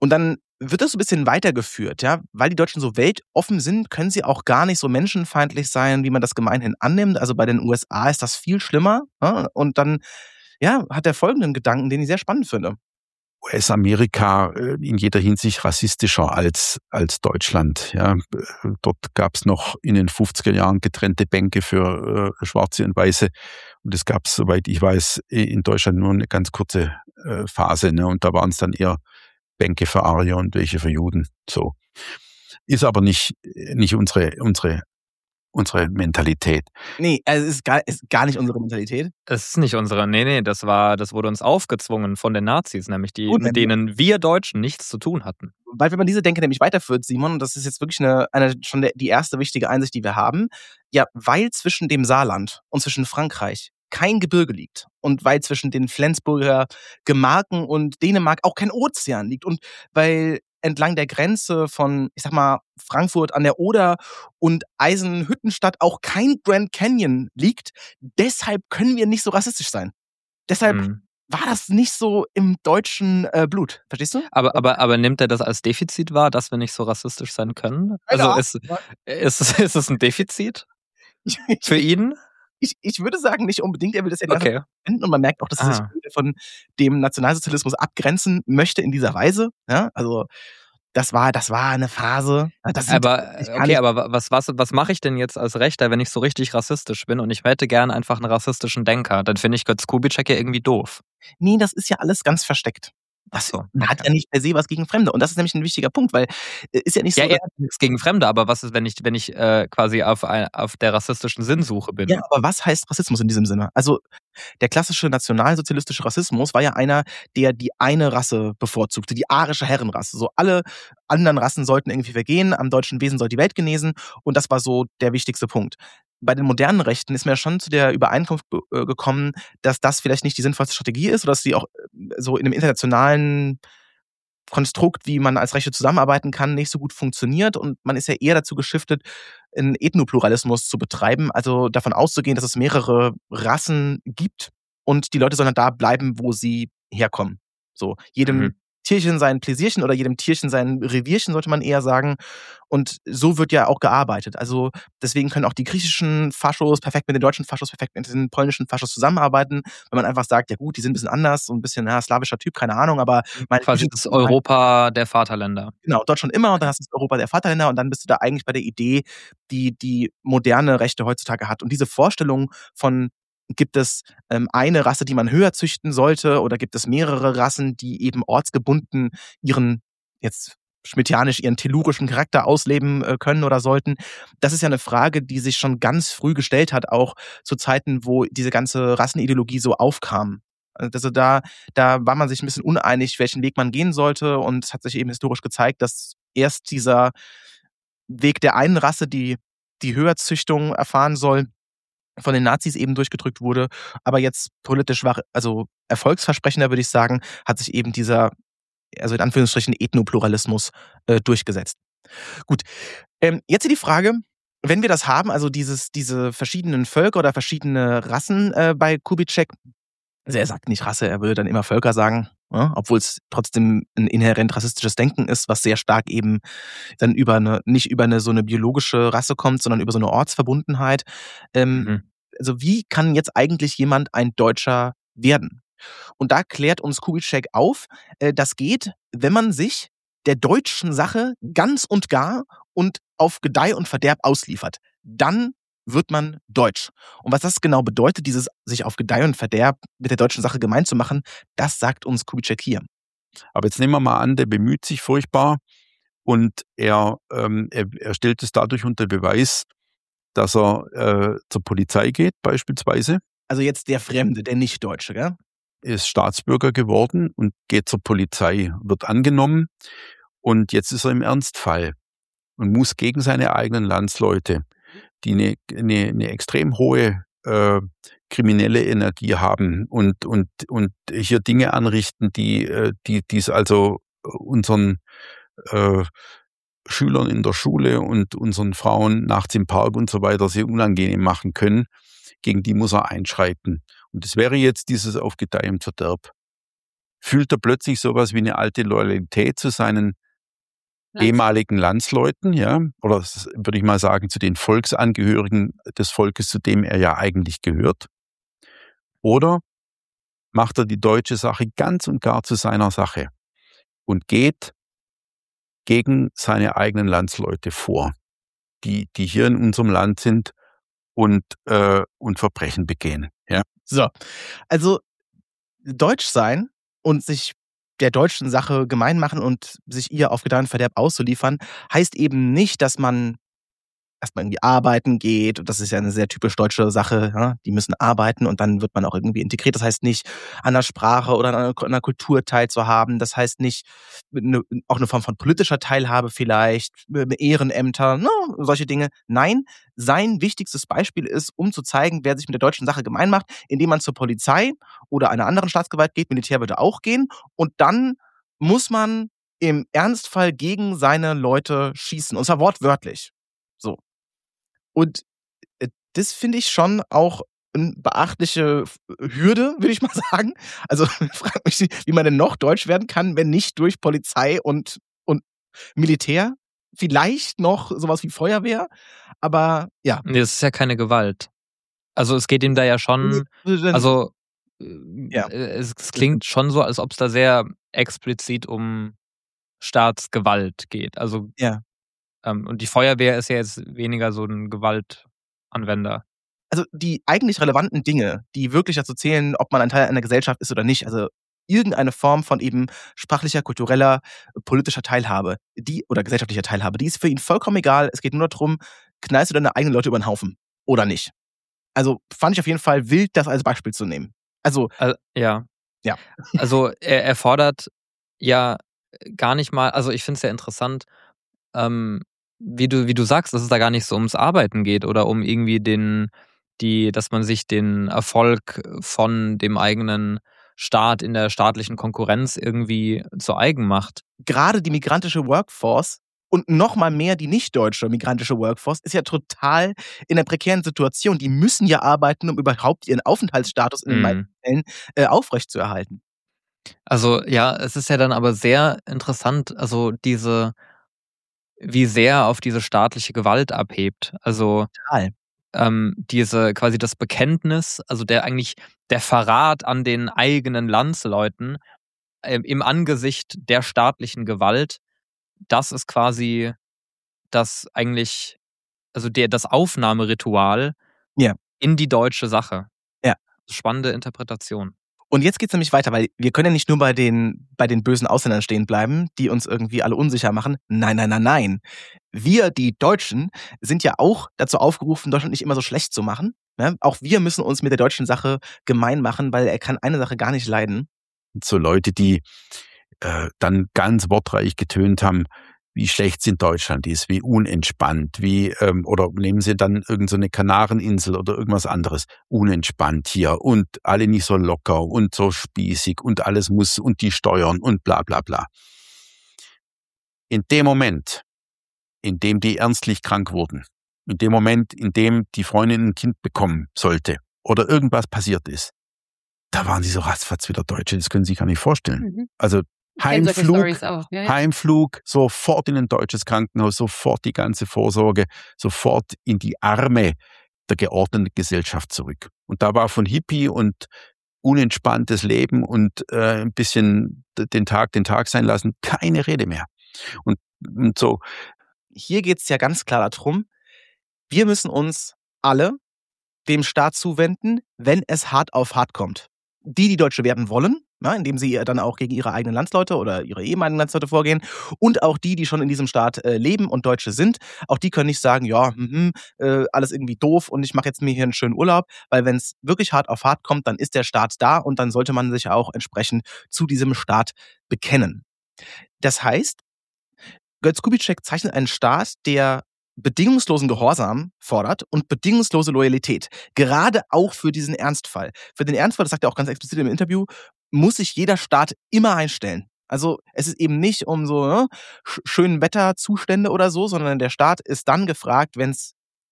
Und dann wird das so ein bisschen weitergeführt, ja, weil die Deutschen so weltoffen sind, können sie auch gar nicht so menschenfeindlich sein, wie man das gemeinhin annimmt. Also bei den U S A ist das viel schlimmer. Ja? Und dann, ja, hat er folgenden Gedanken, den ich sehr spannend finde. U S-Amerika in jeder Hinsicht rassistischer als, als Deutschland. Ja, dort gab es noch in den fünfziger Jahren getrennte Bänke für äh, Schwarze und Weiße. Und es gab, soweit ich weiß, in Deutschland nur eine ganz kurze äh, Phase. Ne? Und da waren es dann eher Bänke für Arier und welche für Juden. So. Ist aber nicht, nicht unsere, unsere, unsere Mentalität. Nee, also es ist gar, ist gar nicht unsere Mentalität. Es ist nicht unsere, nee, nee, das war, das wurde uns aufgezwungen von den Nazis, nämlich die, Gut, mit denen wir Deutschen nichts zu tun hatten. Weil wenn man diese Denke nämlich weiterführt, Simon, und das ist jetzt wirklich eine, eine schon der, die erste wichtige Einsicht, die wir haben, ja, weil zwischen dem Saarland und zwischen Frankreich kein Gebirge liegt und weil zwischen den Flensburger Gemarken und Dänemark auch kein Ozean liegt und weil entlang der Grenze von, ich sag mal, Frankfurt an der Oder und Eisenhüttenstadt auch kein Grand Canyon liegt, deshalb können wir nicht so rassistisch sein. Deshalb Mhm. war das nicht so im deutschen äh, Blut. Verstehst du? Aber, aber, aber nimmt er das als Defizit wahr, dass wir nicht so rassistisch sein können? Also Ja. ist, ist, ist es ein Defizit für ihn? Ich, ich würde sagen, nicht unbedingt. Er will das ja Okay. finden und man merkt auch, dass er sich Ah. von dem Nationalsozialismus abgrenzen möchte in dieser Weise. Ja, also das war, das war eine Phase. Das sind- Aber ich kann okay, nicht- aber was, was, was mache ich denn jetzt als Rechter, wenn ich so richtig rassistisch bin und ich hätte gern einfach einen rassistischen Denker? Dann finde ich Götz Kubitschek ja irgendwie doof. Nee, das ist ja alles ganz versteckt. Ach so, Man hat okay. ja nicht per se was gegen Fremde. Und das ist nämlich ein wichtiger Punkt, weil äh, ist ja nicht so. Ja, er dass- hat nichts gegen Fremde, aber was ist, wenn ich, wenn ich äh, quasi auf, ein, auf der rassistischen Sinnsuche bin? Ja, aber was heißt Rassismus in diesem Sinne? Also der klassische nationalsozialistische Rassismus war ja einer, der die eine Rasse bevorzugte, die arische Herrenrasse. So alle anderen Rassen sollten irgendwie vergehen, am deutschen Wesen soll die Welt genesen und das war so der wichtigste Punkt. Bei den modernen Rechten ist mir schon zu der Übereinkunft äh, gekommen, dass das vielleicht nicht die sinnvollste Strategie ist oder dass sie auch äh, so in einem internationalen Konstrukt, wie man als Rechte zusammenarbeiten kann, nicht so gut funktioniert und man ist ja eher dazu geschiftet, einen Ethnopluralismus zu betreiben, also davon auszugehen, dass es mehrere Rassen gibt und die Leute sollen da bleiben, wo sie herkommen. So, jedem Mhm. Tierchen sein Pläsierchen oder jedem Tierchen sein Revierchen, sollte man eher sagen. Und so wird ja auch gearbeitet. Also deswegen können auch die griechischen Faschos perfekt mit den deutschen Faschos, perfekt mit den polnischen Faschos zusammenarbeiten, wenn man einfach sagt, ja gut, die sind ein bisschen anders, so ein bisschen ja, slawischer Typ, keine Ahnung, aber meine Quasi das Europa der Vaterländer. Genau, dort schon immer und dann hast du das Europa der Vaterländer und dann bist du da eigentlich bei der Idee, die die moderne Rechte heutzutage hat. Und diese Vorstellung von, gibt es ähm, eine Rasse, die man höher züchten sollte oder gibt es mehrere Rassen, die eben ortsgebunden ihren, jetzt schmittianisch, ihren tellurischen Charakter ausleben äh, können oder sollten. Das ist ja eine Frage, die sich schon ganz früh gestellt hat, auch zu Zeiten, wo diese ganze Rassenideologie so aufkam. Also da, da war man sich ein bisschen uneinig, welchen Weg man gehen sollte und es hat sich eben historisch gezeigt, dass erst dieser Weg der einen Rasse, die die Höherzüchtung erfahren soll, von den Nazis eben durchgedrückt wurde, aber jetzt politisch war, also erfolgsversprechender würde ich sagen, hat sich eben dieser, also in Anführungsstrichen Ethnopluralismus äh, durchgesetzt. Gut, ähm, jetzt hier die Frage, wenn wir das haben, also dieses, diese verschiedenen Völker oder verschiedene Rassen äh, bei Kubitschek, also er sagt nicht Rasse, er würde dann immer Völker sagen, ja, obwohl es trotzdem ein inhärent rassistisches Denken ist, was sehr stark eben dann über eine, nicht über eine so eine biologische Rasse kommt, sondern über so eine Ortsverbundenheit. Ähm, Mhm. Also wie kann jetzt eigentlich jemand ein Deutscher werden? Und da klärt uns Kubitschek auf, äh, das geht, wenn man sich der deutschen Sache ganz und gar und auf Gedeih und Verderb ausliefert. Dann wird man deutsch. Und was das genau bedeutet, dieses sich auf Gedeih und Verderb mit der deutschen Sache gemein zu machen, das sagt uns Kubitschek hier. Aber jetzt nehmen wir mal an, der bemüht sich furchtbar und er, ähm, er, er stellt es dadurch unter Beweis, dass er äh, zur Polizei geht beispielsweise. Also jetzt der Fremde, der Nicht-Deutsche, gell? Er ist Staatsbürger geworden und geht zur Polizei, wird angenommen und jetzt ist er im Ernstfall und muss gegen seine eigenen Landsleute, die eine, eine, eine extrem hohe äh, kriminelle Energie haben und, und, und hier Dinge anrichten, die äh, die die es also unseren äh, Schülern in der Schule und unseren Frauen nachts im Park und so weiter sehr unangenehm machen können, gegen die muss er einschreiten. Und das wäre jetzt dieses auf Gedeih und Verderb. fühlt er plötzlich sowas wie eine alte Loyalität zu seinen Lands- ehemaligen Landsleuten, ja, oder s- würde ich mal sagen, zu den Volksangehörigen des Volkes, zu dem er ja eigentlich gehört? Oder macht er die deutsche Sache ganz und gar zu seiner Sache und geht gegen seine eigenen Landsleute vor, die, die hier in unserem Land sind und, äh, und Verbrechen begehen, ja? So, also deutsch sein und sich der deutschen Sache gemein machen und sich ihr auf Gedeih und Verderb auszuliefern, heißt eben nicht, dass man erstmal irgendwie arbeiten geht. Und das ist ja eine sehr typisch deutsche Sache. Ja? Die müssen arbeiten und dann wird man auch irgendwie integriert. Das heißt nicht, an der Sprache oder an einer Kultur teilzuhaben. Das heißt nicht, eine, auch eine Form von politischer Teilhabe vielleicht, Ehrenämter, no, solche Dinge. Nein, sein wichtigstes Beispiel ist, um zu zeigen, wer sich mit der deutschen Sache gemein macht, indem man zur Polizei oder einer anderen Staatsgewalt geht. Militär würde auch gehen. Und dann muss man im Ernstfall gegen seine Leute schießen. Und zwar wortwörtlich. So. Und äh, das finde ich schon auch eine beachtliche Hürde, würde ich mal sagen. Also ich frage mich, wie man denn noch deutsch werden kann, wenn nicht durch Polizei und, und Militär. Vielleicht noch sowas wie Feuerwehr, aber ja. Nee, das ist ja keine Gewalt. Also es geht ihm da ja schon, also Ja. äh, es, es klingt schon so, als ob es da sehr explizit um Staatsgewalt geht. Also Ja. ähm, und die Feuerwehr ist ja jetzt weniger so ein Gewaltanwender. Also die eigentlich relevanten Dinge, die wirklich dazu zählen, ob man ein Teil einer Gesellschaft ist oder nicht, also irgendeine Form von eben sprachlicher, kultureller, politischer Teilhabe, die oder gesellschaftlicher Teilhabe, die ist für ihn vollkommen egal. Es geht nur darum, knallst du deine eigenen Leute über den Haufen oder nicht. Also fand ich auf jeden Fall wild, das als Beispiel zu nehmen. Also, also ja. Ja. Also er, er fordert ja gar nicht mal, also ich finde es ja interessant, ähm, wie du, wie du sagst, dass es da gar nicht so ums Arbeiten geht oder um irgendwie den, die, dass man sich den Erfolg von dem eigenen Staat in der staatlichen Konkurrenz irgendwie zu eigen macht. Gerade die migrantische Workforce und noch mal mehr die nicht-deutsche migrantische Workforce ist ja total in einer prekären Situation. Die müssen ja arbeiten, um überhaupt ihren Aufenthaltsstatus in den Mhm. meisten Fällen äh, aufrechtzuerhalten. Also ja, es ist ja dann aber sehr interessant, also diese, wie sehr auf diese staatliche Gewalt abhebt. Also Total. ähm, diese quasi das Bekenntnis, also der eigentlich der Verrat an den eigenen Landsleuten ähm, im Angesicht der staatlichen Gewalt, das ist quasi das eigentlich, also der das Aufnahmeritual Ja. in die deutsche Sache. Ja. Spannende Interpretation. Und jetzt geht's nämlich weiter, weil wir können ja nicht nur bei den, bei den bösen Ausländern stehen bleiben, die uns irgendwie alle unsicher machen. Nein, nein, nein, nein. Wir, die Deutschen, sind ja auch dazu aufgerufen, Deutschland nicht immer so schlecht zu machen. Ne? Auch wir müssen uns mit der deutschen Sache gemein machen, weil er kann eine Sache gar nicht leiden. So Leute, die äh, dann ganz wortreich getönt haben, wie schlecht sind Deutschland ist, wie unentspannt, wie ähm, oder nehmen Sie dann irgend so eine Kanareninsel oder irgendwas anderes, unentspannt hier und alle nicht so locker und so spießig und alles muss und die Steuern und bla bla bla. In dem Moment, in dem die ernstlich krank wurden, in dem Moment, in dem die Freundin ein Kind bekommen sollte oder irgendwas passiert ist, da waren sie so ratzfatz wieder Deutsche, das können Sie sich gar nicht vorstellen. Mhm. Also Ich kenn solche Heimflug, Storys auch. Ja, ja. Heimflug, sofort in ein deutsches Krankenhaus, sofort die ganze Vorsorge, sofort in die Arme der geordneten Gesellschaft zurück. Und da war von Hippie und unentspanntes Leben und äh, ein bisschen den Tag den Tag sein lassen keine Rede mehr. Und, und so. Hier geht's ja ganz klar darum, wir müssen uns alle dem Staat zuwenden, wenn es hart auf hart kommt. Die, die Deutsche werden wollen, na, indem sie dann auch gegen ihre eigenen Landsleute oder ihre ehemaligen Landsleute vorgehen, und auch die, die schon in diesem Staat äh, leben und Deutsche sind, auch die können nicht sagen, ja, mh, äh, alles irgendwie doof und ich mache jetzt mir hier einen schönen Urlaub, weil wenn es wirklich hart auf hart kommt, dann ist der Staat da und dann sollte man sich auch entsprechend zu diesem Staat bekennen. Das heißt, Götz Kubitschek zeichnet einen Staat, der bedingungslosen Gehorsam fordert und bedingungslose Loyalität. Gerade auch für diesen Ernstfall. Für den Ernstfall, das sagt er auch ganz explizit im Interview, muss sich jeder Staat immer einstellen. Also es ist eben nicht um so ne, schönen Wetterzustände oder so, sondern der Staat ist dann gefragt, wenn es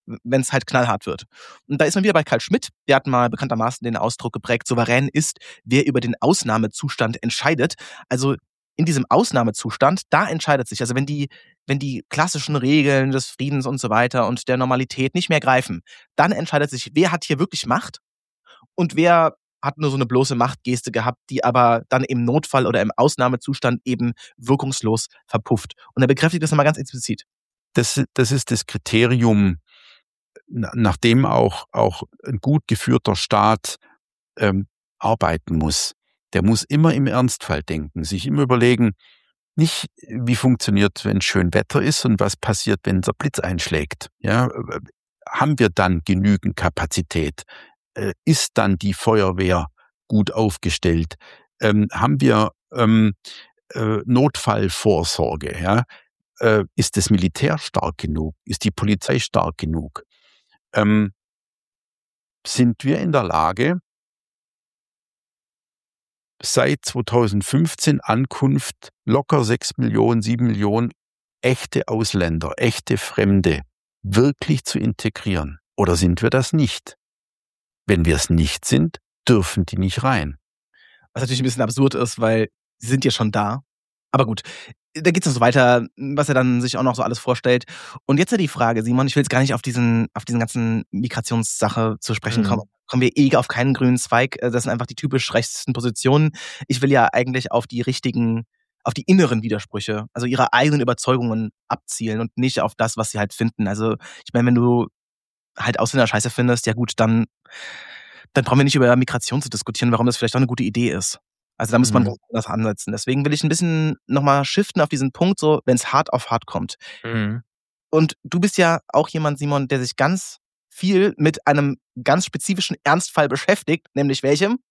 wenn es halt knallhart wird. Und da ist man wieder bei Carl Schmitt, der hat mal bekanntermaßen den Ausdruck geprägt, souverän ist, wer über den Ausnahmezustand entscheidet. Also in diesem Ausnahmezustand, da entscheidet sich, also wenn die, wenn die klassischen Regeln des Friedens und so weiter und der Normalität nicht mehr greifen, dann entscheidet sich, wer hat hier wirklich Macht und wer hat nur so eine bloße Machtgeste gehabt, die aber dann im Notfall oder im Ausnahmezustand eben wirkungslos verpufft. Und er bekräftigt das nochmal ganz explizit. Das, das ist das Kriterium, nach dem auch, auch ein gut geführter Staat ähm, arbeiten muss. Der muss immer im Ernstfall denken, sich immer überlegen, nicht wie funktioniert, wenn schön Wetter ist und was passiert, wenn der Blitz einschlägt. Ja, haben wir dann genügend Kapazität? Ist dann die Feuerwehr gut aufgestellt? Ähm, haben wir ähm, äh, Notfallvorsorge? Ja? Äh, ist das Militär stark genug? Ist die Polizei stark genug? Ähm, sind wir in der Lage, seit zweitausendfünfzehn Ankunft locker sechs Millionen, sieben Millionen echte Ausländer, echte Fremde wirklich zu integrieren? Oder sind wir das nicht? Wenn wir es nicht sind, dürfen die nicht rein. Was natürlich ein bisschen absurd ist, weil sie sind ja schon da. Aber gut, da geht es noch so weiter, was er dann sich auch noch so alles vorstellt. Und jetzt ja die Frage, Simon, ich will jetzt gar nicht auf diesen, auf diesen ganzen Migrationssache zu sprechen kommen. Mhm. Kommen wir eh auf keinen grünen Zweig. Das sind einfach die typisch rechtsten Positionen. Ich will ja eigentlich auf die richtigen, auf die inneren Widersprüche, also ihre eigenen Überzeugungen abzielen und nicht auf das, was sie halt finden. Also ich meine, wenn du halt Ausländer scheiße findest, ja gut, dann, dann brauchen wir nicht über Migration zu diskutieren, warum das vielleicht auch eine gute Idee ist. Also da muss man mhm. das ansetzen. Deswegen will ich ein bisschen nochmal shiften auf diesen Punkt, so wenn es hart auf hart kommt. Mhm. Und du bist ja auch jemand, Simon, der sich ganz viel mit einem ganz spezifischen Ernstfall beschäftigt, nämlich welchem?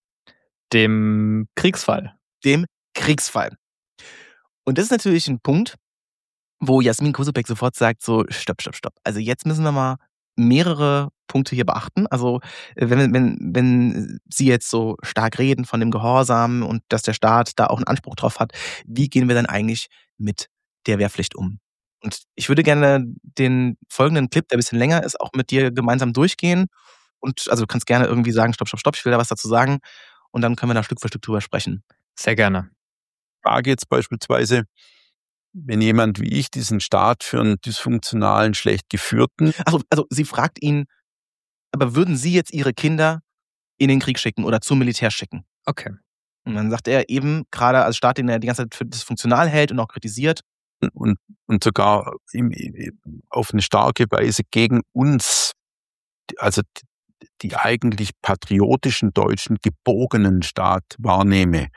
Dem Kriegsfall. Dem Kriegsfall. Und das ist natürlich ein Punkt, wo Jasmin Kosupek sofort sagt, so stopp, stopp, stopp. Also jetzt müssen wir mal mehrere Punkte hier beachten. Also wenn, wenn, wenn Sie jetzt so stark reden von dem Gehorsam und dass der Staat da auch einen Anspruch drauf hat, wie gehen wir dann eigentlich mit der Wehrpflicht um? Und ich würde gerne den folgenden Clip, der ein bisschen länger ist, auch mit dir gemeinsam durchgehen. Und also du kannst gerne irgendwie sagen, stopp, stopp, stopp, ich will da was dazu sagen. Und dann können wir da Stück für Stück drüber sprechen. Sehr gerne. Frage jetzt beispielsweise, wenn jemand wie ich diesen Staat für einen dysfunktionalen, schlecht geführten... Also, also sie fragt ihn, aber würden Sie jetzt Ihre Kinder in den Krieg schicken oder zum Militär schicken? Okay. Und dann sagt er eben, gerade als Staat, den er die ganze Zeit für dysfunktional hält und auch kritisiert. Und, und sogar auf eine starke Weise gegen uns, also die eigentlich patriotischen Deutschen, gebogenen Staat wahrnehme.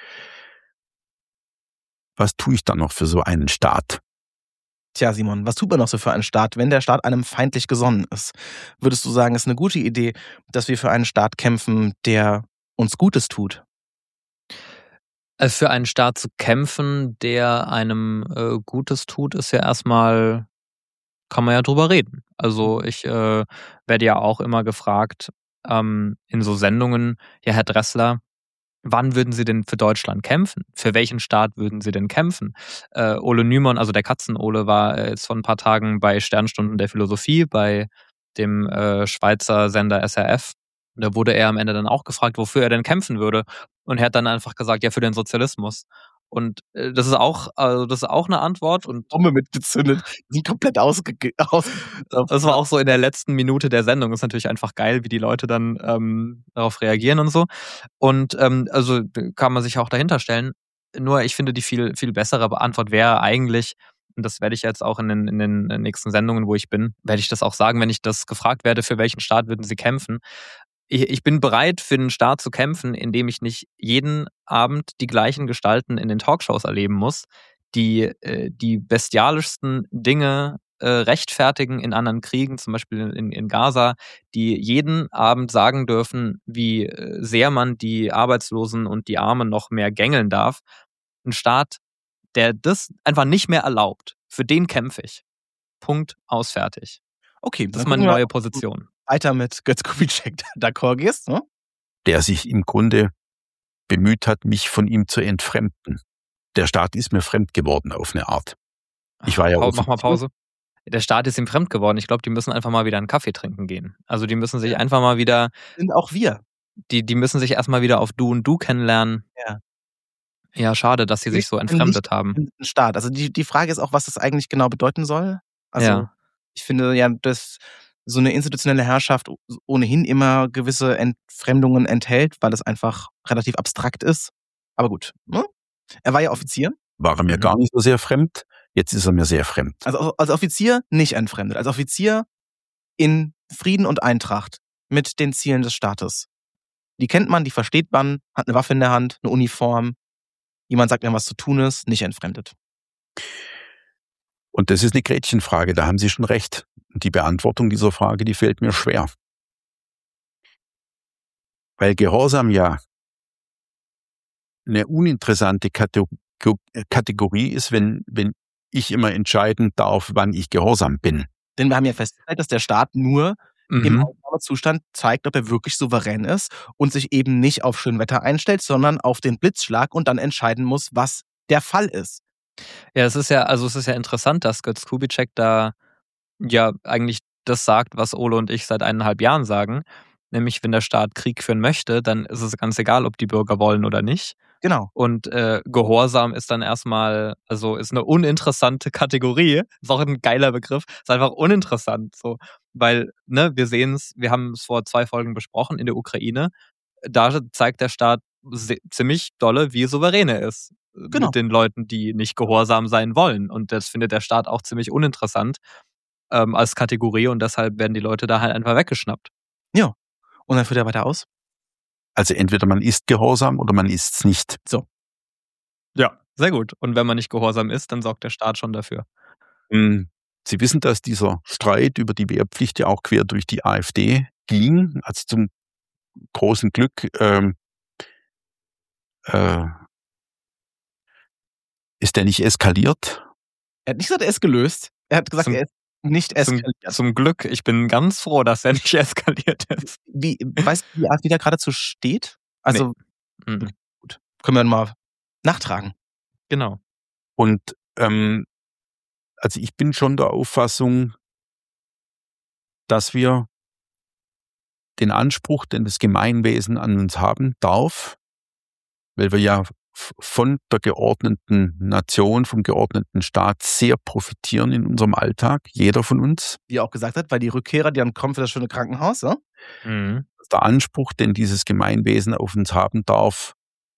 Was tue ich dann noch für so einen Staat? Tja, Simon, was tut man noch so für einen Staat, wenn der Staat einem feindlich gesonnen ist? Würdest du sagen, es ist eine gute Idee, dass wir für einen Staat kämpfen, der uns Gutes tut? Also für einen Staat zu kämpfen, der einem äh, Gutes tut, ist ja erstmal, kann man ja drüber reden. Also ich äh, werde ja auch immer gefragt ähm, in so Sendungen, ja Herr Dressler, wann würden Sie denn für Deutschland kämpfen? Für welchen Staat würden Sie denn kämpfen? Äh, Ole Nymon, also der Katzen-Ole, war jetzt vor ein paar Tagen bei Sternstunden der Philosophie, bei dem äh, Schweizer Sender S R F. Und da wurde er am Ende dann auch gefragt, wofür er denn kämpfen würde. Und er hat dann einfach gesagt, ja, für den Sozialismus. Und äh, das ist auch, also das ist auch eine Antwort. Und Bombe mitgezündet, die komplett ausge... Aus das war auch so in der letzten Minute der Sendung. Das ist natürlich einfach geil, wie die Leute dann ähm, darauf reagieren und so. Und ähm, also kann man sich auch dahinter stellen. Nur ich finde, die viel, viel bessere Antwort wäre eigentlich, und das werde ich jetzt auch in den, in den nächsten Sendungen, wo ich bin, werde ich das auch sagen, wenn ich das gefragt werde, für welchen Staat würden Sie kämpfen. Ich, ich bin bereit, für einen Staat zu kämpfen, indem ich nicht jeden Abend die gleichen Gestalten in den Talkshows erleben muss, die äh, die bestialischsten Dinge äh, rechtfertigen in anderen Kriegen, zum Beispiel in, in Gaza, die jeden Abend sagen dürfen, wie äh, sehr man die Arbeitslosen und die Armen noch mehr gängeln darf. Ein Staat, der das einfach nicht mehr erlaubt, für den kämpfe ich. Punkt, aus, fertig. Okay, das ist meine neue Position. Weiter mit Götz Kubitschek d'accord gehst, ne? Der sich im Grunde bemüht hat, mich von ihm zu entfremden. Der Staat ist mir fremd geworden auf eine Art. Ich war ja Ach, mach mal Pause. Der Staat ist ihm fremd geworden. Ich glaube, die müssen einfach mal wieder einen Kaffee trinken gehen. Also die müssen sich einfach mal wieder... Sind auch wir. Die, die müssen sich erstmal wieder auf Du und Du kennenlernen. Ja. Ja, schade, dass sie sich so entfremdet haben. Staat. Also die, die Frage ist auch, was das eigentlich genau bedeuten soll. Also ja. ich finde ja, dass so eine institutionelle Herrschaft ohnehin immer gewisse Entfremdungen enthält, weil es einfach relativ abstrakt ist. Aber gut, ne? Er war ja Offizier. War er mir Mhm. gar nicht so sehr fremd. Jetzt ist er mir sehr fremd. Also als Offizier nicht entfremdet. Als Offizier in Frieden und Eintracht mit den Zielen des Staates. Die kennt man, die versteht man, hat eine Waffe in der Hand, eine Uniform. Jemand sagt mir, was zu tun ist, nicht entfremdet. Und das ist eine Gretchenfrage, da haben Sie schon recht. Und die Beantwortung dieser Frage, die fällt mir schwer. Weil Gehorsam ja eine uninteressante Kategorie ist, wenn, wenn ich immer entscheiden darf, wann ich gehorsam bin. Denn wir haben ja festgestellt, dass der Staat nur Mhm. im Ausnahmezustand zeigt, ob er wirklich souverän ist und sich eben nicht auf Schönwetter einstellt, sondern auf den Blitzschlag und dann entscheiden muss, was der Fall ist. Ja, es ist ja, also es ist ja interessant, dass Götz Kubitschek da ja eigentlich das sagt, was Ole und ich seit eineinhalb Jahren sagen. Nämlich, wenn der Staat Krieg führen möchte, dann ist es ganz egal, ob die Bürger wollen oder nicht. Genau. Und äh, Gehorsam ist dann erstmal, also ist eine uninteressante Kategorie. Ist auch ein geiler Begriff. Ist einfach uninteressant. So. Weil, ne, wir sehen es, wir haben es vor zwei Folgen besprochen in der Ukraine. Da zeigt der Staat ziemlich dolle, wie souverän er ist. Genau. Mit den Leuten, die nicht gehorsam sein wollen. Und das findet der Staat auch ziemlich uninteressant ähm, als Kategorie und deshalb werden die Leute da halt einfach weggeschnappt. Ja. Und dann führt er weiter aus? Also entweder man ist gehorsam oder man ist es nicht. So. Ja, sehr gut. Und wenn man nicht gehorsam ist, dann sorgt der Staat schon dafür. Sie wissen, dass dieser Streit über die Wehrpflicht ja auch quer durch die AfD ging. Also zum großen Glück ähm, äh, ist der nicht eskaliert. Er hat nicht gesagt, er ist gelöst. Er hat gesagt, Zum, er ist nicht eskaliert. Zum, zum Glück. Ich bin ganz froh, dass er nicht eskaliert ist. Wie, weißt du, wie die AfD da geradezu steht? Also, nee. mhm. gut. Können wir dann mal nachtragen. Genau. Und ähm, also ich bin schon der Auffassung, dass wir den Anspruch, den das Gemeinwesen an uns haben darf, weil wir ja von der geordneten Nation, vom geordneten Staat sehr profitieren in unserem Alltag, jeder von uns. Wie er auch gesagt hat, weil die Rückkehrer, die dann kommen für das schöne Krankenhaus, ja? Mhm. Der Anspruch, den dieses Gemeinwesen auf uns haben darf,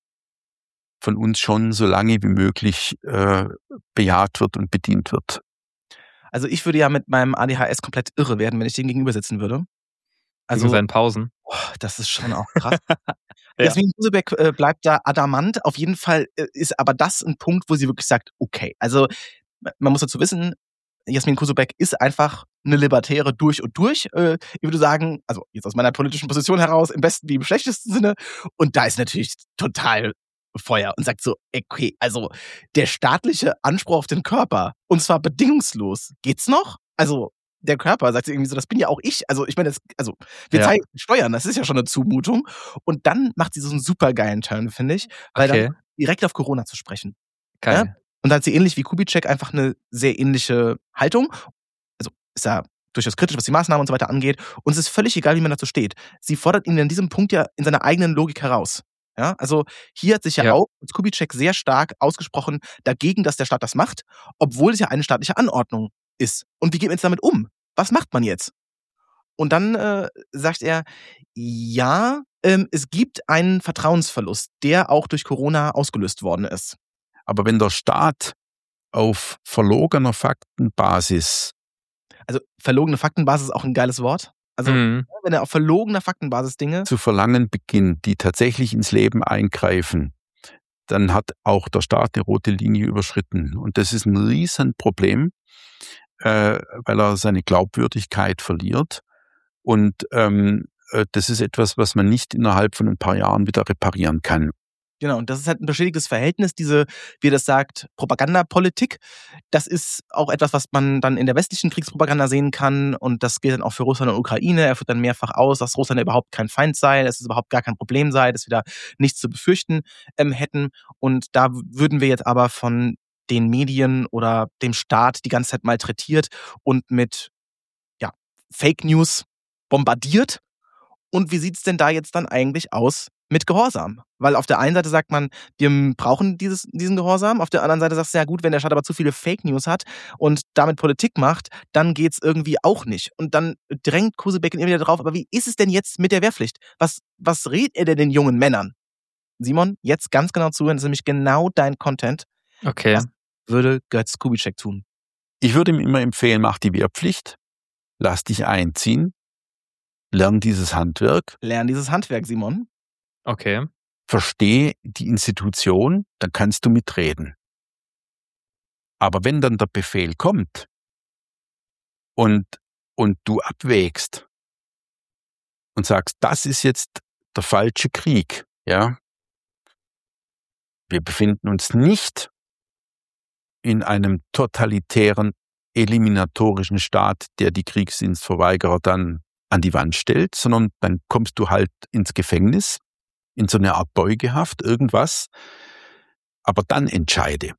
von uns schon so lange wie möglich äh, bejaht wird und bedient wird. Also ich würde ja mit meinem A D H S komplett irre werden, wenn ich dem gegenüber sitzen würde. Also in seinen Pausen. Oh, das ist schon auch krass. ja. Jasmin Kusebeck äh, bleibt da adamant. Auf jeden Fall äh, ist aber das ein Punkt, wo sie wirklich sagt, okay, also man muss dazu wissen, Jasmin Kusebeck ist einfach eine Libertäre durch und durch. Äh, ich würde sagen, also jetzt aus meiner politischen Position heraus, im besten wie im schlechtesten Sinne. Und da ist natürlich total Feuer und sagt so, okay, also der staatliche Anspruch auf den Körper, und zwar bedingungslos, geht's noch? Also der Körper sagt irgendwie so, das bin ja auch ich. Also ich meine, das, also wir ja. zeigen Steuern, das ist ja schon eine Zumutung. Und dann macht sie so einen super geilen Turn, finde ich, weil okay. dann direkt auf Corona zu sprechen. Geil. Ja? Und da hat sie ähnlich wie Kubitschek einfach eine sehr ähnliche Haltung. Also ist ja durchaus kritisch, was die Maßnahmen und so weiter angeht. Und es ist völlig egal, wie man dazu steht. Sie fordert ihn in diesem Punkt ja in seiner eigenen Logik heraus. Ja, also hier hat sich ja, ja. auch Kubitschek sehr stark ausgesprochen dagegen, dass der Staat das macht, obwohl es ja eine staatliche Anordnung ist. Und wie geht man jetzt damit um? Was macht man jetzt? Und dann äh, sagt er, ja, ähm, es gibt einen Vertrauensverlust, der auch durch Corona ausgelöst worden ist. Aber wenn der Staat auf verlogener Faktenbasis... Also verlogene Faktenbasis ist auch ein geiles Wort. Also mhm. wenn er auf verlogener Faktenbasis Dinge zu verlangen beginnt, die tatsächlich ins Leben eingreifen, dann hat auch der Staat eine rote Linie überschritten. Und das ist ein Riesenproblem, äh, weil er seine Glaubwürdigkeit verliert. Und ähm, das ist etwas, was man nicht innerhalb von ein paar Jahren wieder reparieren kann. Genau, und das ist halt ein beschädigtes Verhältnis, diese, wie das sagt, Propagandapolitik. Das ist auch etwas, was man dann in der westlichen Kriegspropaganda sehen kann. Und das gilt dann auch für Russland und Ukraine. Er führt dann mehrfach aus, dass Russland überhaupt kein Feind sei, dass es überhaupt gar kein Problem sei, dass wir da nichts zu befürchten ähm, hätten. Und da würden wir jetzt aber von den Medien oder dem Staat die ganze Zeit malträtiert und mit ja, Fake News bombardiert. Und wie sieht's denn da jetzt dann eigentlich aus mit Gehorsam? Weil auf der einen Seite sagt man, wir brauchen dieses, diesen Gehorsam. Auf der anderen Seite sagst du, ja gut, wenn der Staat aber zu viele Fake News hat und damit Politik macht, dann geht's irgendwie auch nicht. Und dann drängt Kusebeck immer wieder drauf, aber wie ist es denn jetzt mit der Wehrpflicht? Was, was redet er denn den jungen Männern? Simon, jetzt ganz genau zuhören, das ist nämlich genau dein Content. Okay. Was würde Götz Kubitschek tun? Ich würde ihm immer empfehlen, mach die Wehrpflicht, lass dich einziehen, lern dieses Handwerk. Lern dieses Handwerk, Simon. Okay. Versteh die Institution, dann kannst du mitreden. Aber wenn dann der Befehl kommt und, und du abwägst und sagst, das ist jetzt der falsche Krieg, ja, wir befinden uns nicht in einem totalitären, eliminatorischen Staat, der die Kriegsdienstverweigerer dann an die Wand stellt, sondern dann kommst du halt ins Gefängnis, in so eine Art Beugehaft, irgendwas. Aber dann entscheide.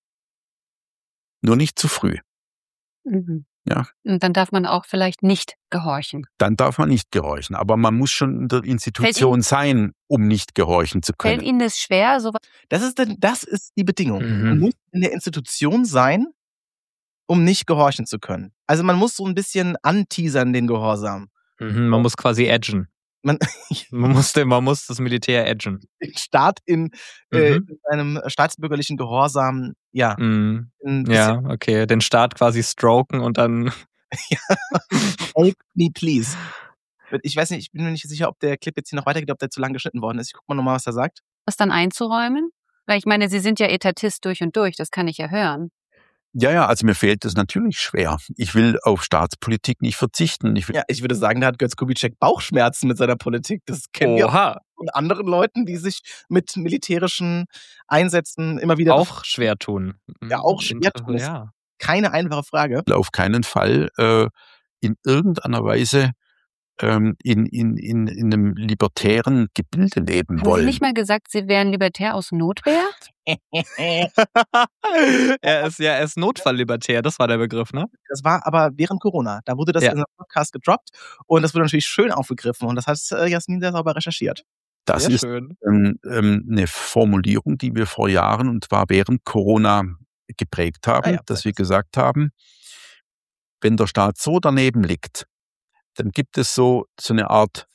Nur nicht zu früh. Mhm. Ja. Und dann darf man auch vielleicht nicht gehorchen. Dann darf man nicht gehorchen. Aber man muss schon in der Institution sein, um nicht gehorchen zu können. Fällt Ihnen das schwer? So Das ist, denn, das ist die Bedingung. Mhm. Man muss in der Institution sein, um nicht gehorchen zu können. Also man muss so ein bisschen anteasern, den Gehorsam. Mhm, man muss quasi edgen. Man, Man muss, den, man muss das Militär edgen. den Staat in, äh, Mhm. in einem staatsbürgerlichen Gehorsam, ja. Mhm. ein bisschen- Ja, okay. Den Staat quasi stroken und dann. Help me, please. Ich weiß nicht, ich bin mir nicht sicher, ob der Clip jetzt hier noch weitergeht, ob der zu lang geschnitten worden ist. Ich guck mal nochmal, was er sagt. was dann einzuräumen? Weil ich meine, Sie sind ja Etatist durch und durch, das kann ich ja hören. Ja, ja, also mir fällt das natürlich schwer. Ich will auf Staatspolitik nicht verzichten. Ich will Ja, ich würde sagen, da hat Götz Kubitschek Bauchschmerzen mit seiner Politik. Das kennen wir auch Oha. von anderen Leuten, die sich mit militärischen Einsätzen immer wieder Auch schwer tun. Ja, auch schwer tun. Ja. keine einfache Frage. auf keinen Fall äh, in irgendeiner Weise ähm, in, in, in, in einem libertären Gebilde leben Haben Sie wollen. nicht mal gesagt, Sie wären Libertär aus Notwehr? er ist ja, er ist Notfalllibertär, das war der Begriff, ne? Das war aber während Corona. Da wurde das Ja. in einem Podcast gedroppt und das wurde natürlich schön aufgegriffen und das hat äh, Jasmin sehr sauber recherchiert. Das Sehr ist schön. ähm, ähm, eine Formulierung, die wir vor Jahren und zwar während Corona geprägt haben, Ah ja, dass wir gesagt haben, wenn der Staat so daneben liegt, dann gibt es so, so eine Art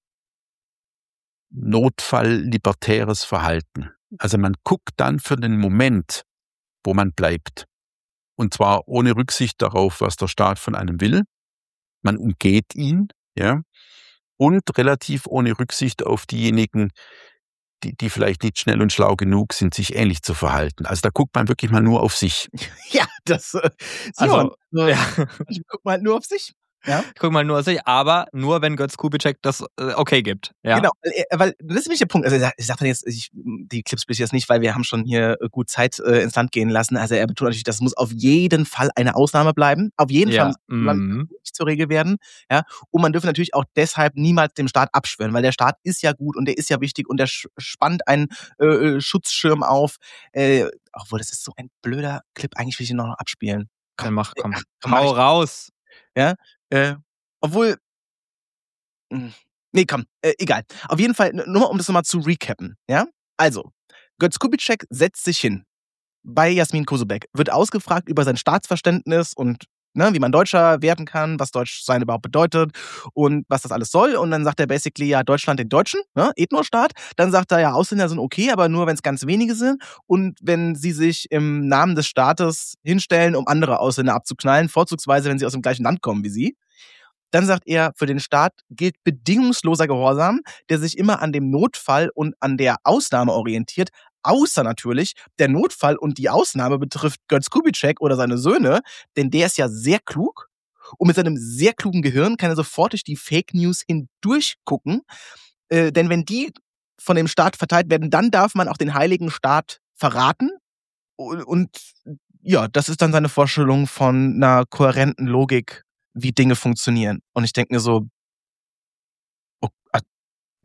Notfall-libertäres Verhalten. Also man guckt dann für den Moment, wo man bleibt. Und zwar ohne Rücksicht darauf, was der Staat von einem will. Man umgeht ihn, ja, und relativ ohne Rücksicht auf diejenigen, die, die vielleicht nicht schnell und schlau genug sind, sich ähnlich zu verhalten. Also da guckt man wirklich mal nur auf sich. Ja, das äh, Simon, Also, ja. ich guck mal nur auf sich. Ja? Guck mal nur sich, aber nur wenn Götz Kubitschek das äh, okay gibt. Ja. Genau, weil, äh, weil das ist nämlich der Punkt. Also er- ich sage dann jetzt, ich, die Clips spiele ich jetzt nicht, weil wir haben schon hier äh, gut Zeit äh, ins Land gehen lassen. Also er betont natürlich, das muss auf jeden Fall eine Ausnahme bleiben. Auf jeden Ja. Fall muss Land Mhm. nicht zur Regel werden. Ja, und man dürfe natürlich auch deshalb niemals dem Staat abschwören, weil der Staat ist ja gut und der ist ja wichtig und der sch- spannt einen äh, äh, Schutzschirm auf. Äh, obwohl das ist so ein blöder Clip. Eigentlich will ich ihn noch abspielen. Dann mach, komm. Ach, komm, mach Hau ich. raus. Äh, obwohl. mh, Nee, komm, äh, egal. Auf jeden Fall, n- nur mal, um das nochmal zu recappen. Ja? Also, Götz Kubitschek setzt sich hin bei Jasmin Kosobeck, wird ausgefragt über sein Staatsverständnis und ne, wie man Deutscher werden kann, was Deutschsein überhaupt bedeutet und was das alles soll. Und dann sagt er basically, ja, Deutschland den Deutschen, ne, Ethnostaat. Dann sagt er, ja, Ausländer sind okay, aber nur, wenn es ganz wenige sind und wenn sie sich im Namen des Staates hinstellen, um andere Ausländer abzuknallen, vorzugsweise, wenn sie aus dem gleichen Land kommen wie sie. Dann sagt er, für den Staat gilt bedingungsloser Gehorsam, der sich immer an dem Notfall und an der Ausnahme orientiert, außer natürlich, der Notfall und die Ausnahme betrifft Götz Kubitschek oder seine Söhne, denn der ist ja sehr klug und mit seinem sehr klugen Gehirn kann er sofort durch die Fake News hindurchgucken, äh, denn wenn die von dem Staat verteilt werden, dann darf man auch den heiligen Staat verraten und, und ja, das ist dann seine Vorstellung von einer kohärenten Logik, wie Dinge funktionieren. Und ich denke mir so, oh, ah,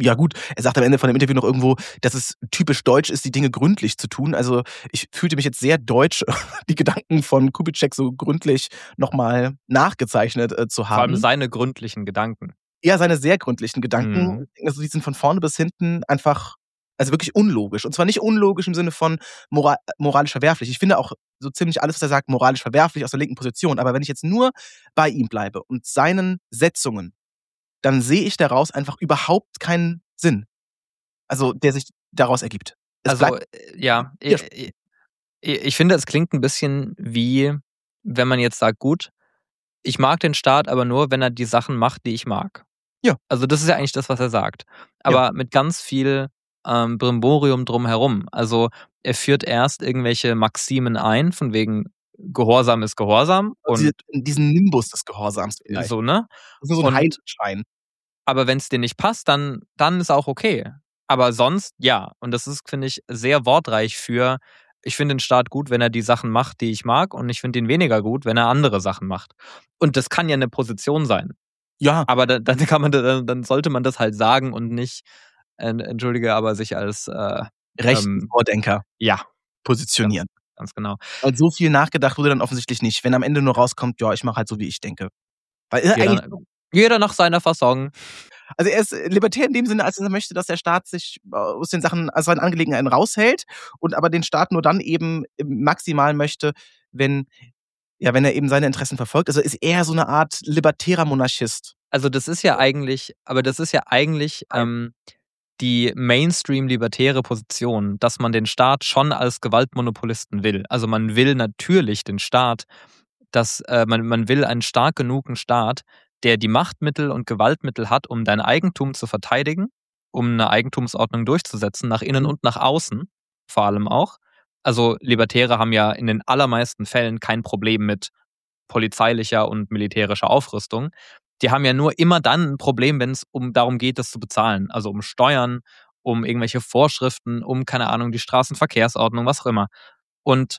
Ja gut, er sagt am Ende von dem Interview noch irgendwo, dass es typisch deutsch ist, die Dinge gründlich zu tun. Also ich fühlte mich jetzt sehr deutsch, die Gedanken von Kubitschek so gründlich nochmal nachgezeichnet äh, zu haben. Vor allem seine gründlichen Gedanken. Ja, seine sehr gründlichen Gedanken. Mhm. Also die sind von vorne bis hinten einfach, also wirklich unlogisch. Und zwar nicht unlogisch im Sinne von moral, moralisch verwerflich. Ich finde auch so ziemlich alles, was er sagt, moralisch verwerflich aus der linken Position. Aber wenn ich jetzt nur bei ihm bleibe und seinen Setzungen, dann sehe ich daraus einfach überhaupt keinen Sinn. Also, der sich daraus ergibt. Es Also, bleibt äh, ja, Ja. ich, ich, ich finde, es klingt ein bisschen wie, wenn man jetzt sagt, gut, ich mag den Staat aber nur, wenn er die Sachen macht, die ich mag. Ja. Also das ist ja eigentlich das, was er sagt. Aber mit ganz viel ähm, Brimborium drumherum. Also er führt erst irgendwelche Maximen ein, von wegen Gehorsam ist Gehorsam. Und Diese, diesen Nimbus des Gehorsams vielleicht. so, ne? Das ist so ein Und- Heilschein. Aber wenn es dir nicht passt, dann, dann ist auch okay. Aber sonst, ja. Und das ist, finde ich, sehr wortreich für, ich finde den Staat gut, wenn er die Sachen macht, die ich mag. Und ich finde ihn weniger gut, wenn er andere Sachen macht. Und das kann ja eine Position sein. Ja, Aber da, dann kann man, dann, dann sollte man das halt sagen und nicht, äh, entschuldige, aber sich als, äh, rechten ähm, Vordenker ja, positionieren. ganz genau. Weil so viel nachgedacht wurde dann offensichtlich nicht. Wenn am Ende nur rauskommt, ja, ich mache halt so, wie ich denke. Weil er eigentlich, Jeder, jeder nach seiner Fasson. also er ist libertär in dem Sinne, als er möchte, dass der Staat sich aus den Sachen, aus seinen Angelegenheiten raushält und aber den Staat nur dann eben maximal möchte, wenn, ja, wenn er eben seine Interessen verfolgt. Also ist er so eine Art libertärer Monarchist. Also das ist ja eigentlich, aber das ist ja eigentlich ähm, die Mainstream-libertäre Position, dass man den Staat schon als Gewaltmonopolisten will. Also man will natürlich den Staat, dass äh, man, man will einen stark genugen Staat, der die Machtmittel und Gewaltmittel hat, um dein Eigentum zu verteidigen, um eine Eigentumsordnung durchzusetzen, nach innen und nach außen vor allem auch. Also Libertäre haben ja in den allermeisten Fällen kein Problem mit polizeilicher und militärischer Aufrüstung. Die haben ja nur immer dann ein Problem, wenn es um darum geht, das zu bezahlen. Also um Steuern, um irgendwelche Vorschriften, um, keine Ahnung, die Straßenverkehrsordnung, was auch immer. Und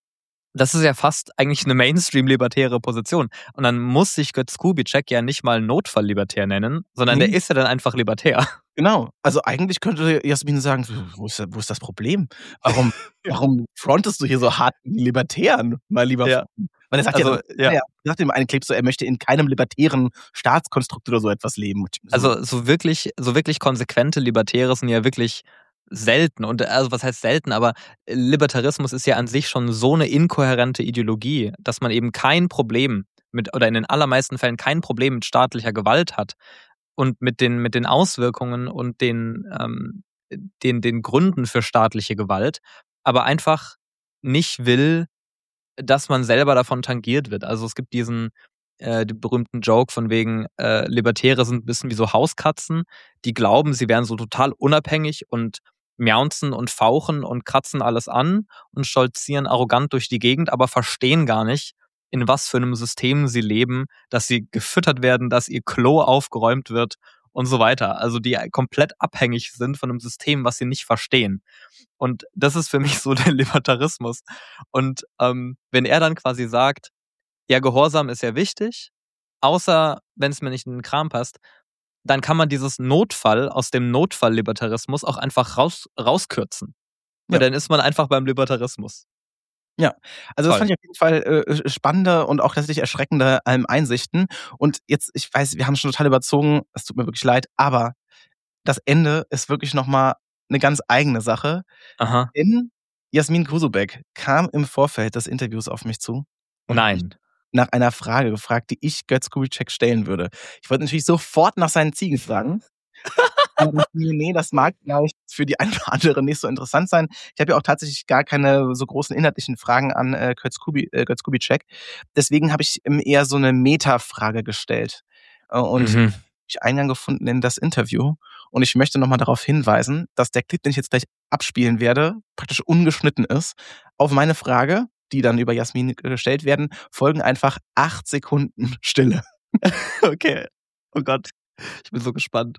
das ist ja fast eigentlich eine Mainstream-libertäre Position. Und dann muss sich Götz Kubitschek ja nicht mal Notfall-libertär nennen, sondern Nee. der ist ja dann einfach libertär. Genau. Also eigentlich könnte Jasmin sagen, wo ist, wo ist das Problem? Warum, warum frontest du hier so hart die Libertären, mein lieber Ja. Freund? Weil er sagt Also, ja, ja. er sagt dem einen Clip so, er möchte in keinem libertären Staatskonstrukt oder so etwas leben. So, Also so wirklich, so wirklich konsequente Libertäre sind ja wirklich selten. Und also was heißt selten, aber Libertarismus ist ja an sich schon so eine inkohärente Ideologie, dass man eben kein Problem mit, oder in den allermeisten Fällen kein Problem mit staatlicher Gewalt hat und mit den, mit den Auswirkungen und den, ähm, den, den Gründen für staatliche Gewalt, aber einfach nicht will, dass man selber davon tangiert wird. Also es gibt diesen äh, den berühmten Joke von wegen, äh, Libertäre sind ein bisschen wie so Hauskatzen, die glauben, sie wären so total unabhängig und miaunzen und fauchen und kratzen alles an und stolzieren arrogant durch die Gegend, aber verstehen gar nicht, in was für einem System sie leben, dass sie gefüttert werden, dass ihr Klo aufgeräumt wird und so weiter. Also die komplett abhängig sind von einem System, was sie nicht verstehen. Und das ist für mich so der Libertarismus. Und ähm, wenn er dann quasi sagt, ja, Gehorsam ist ja wichtig, außer wenn es mir nicht in den Kram passt, dann kann man dieses Notfall aus dem Notfall-Libertarismus auch einfach raus, rauskürzen. Und Ja. dann ist man einfach beim Libertarismus. Ja, also das Toll. fand ich auf jeden Fall äh, spannende und auch tatsächlich erschreckende ähm, Einsichten. Und jetzt, ich weiß, wir haben schon total überzogen, es tut mir wirklich leid, aber das Ende ist wirklich nochmal eine ganz eigene Sache. Aha. Denn Jasmin Grusubek kam im Vorfeld des Interviews auf mich zu und hat mich Nein. nach einer Frage gefragt, die ich Götz Kubitschek stellen würde. Ich wollte natürlich sofort nach seinen Ziegen fragen. Aber nee, das mag vielleicht für die einen oder anderen nicht so interessant sein. Ich habe ja auch tatsächlich gar keine so großen inhaltlichen Fragen an äh, Götz, Kubi, äh, Götz Kubitschek. Deswegen habe ich ihm eher so eine Meta-Frage gestellt. Äh, und Mhm. ich Eingang gefunden in das Interview. Und ich möchte nochmal darauf hinweisen, dass der Clip, den ich jetzt gleich abspielen werde, praktisch ungeschnitten ist. Auf meine Frage, die dann über Jasmin gestellt werden, folgen einfach acht Sekunden Stille. Okay. Oh Gott. Ich bin so gespannt.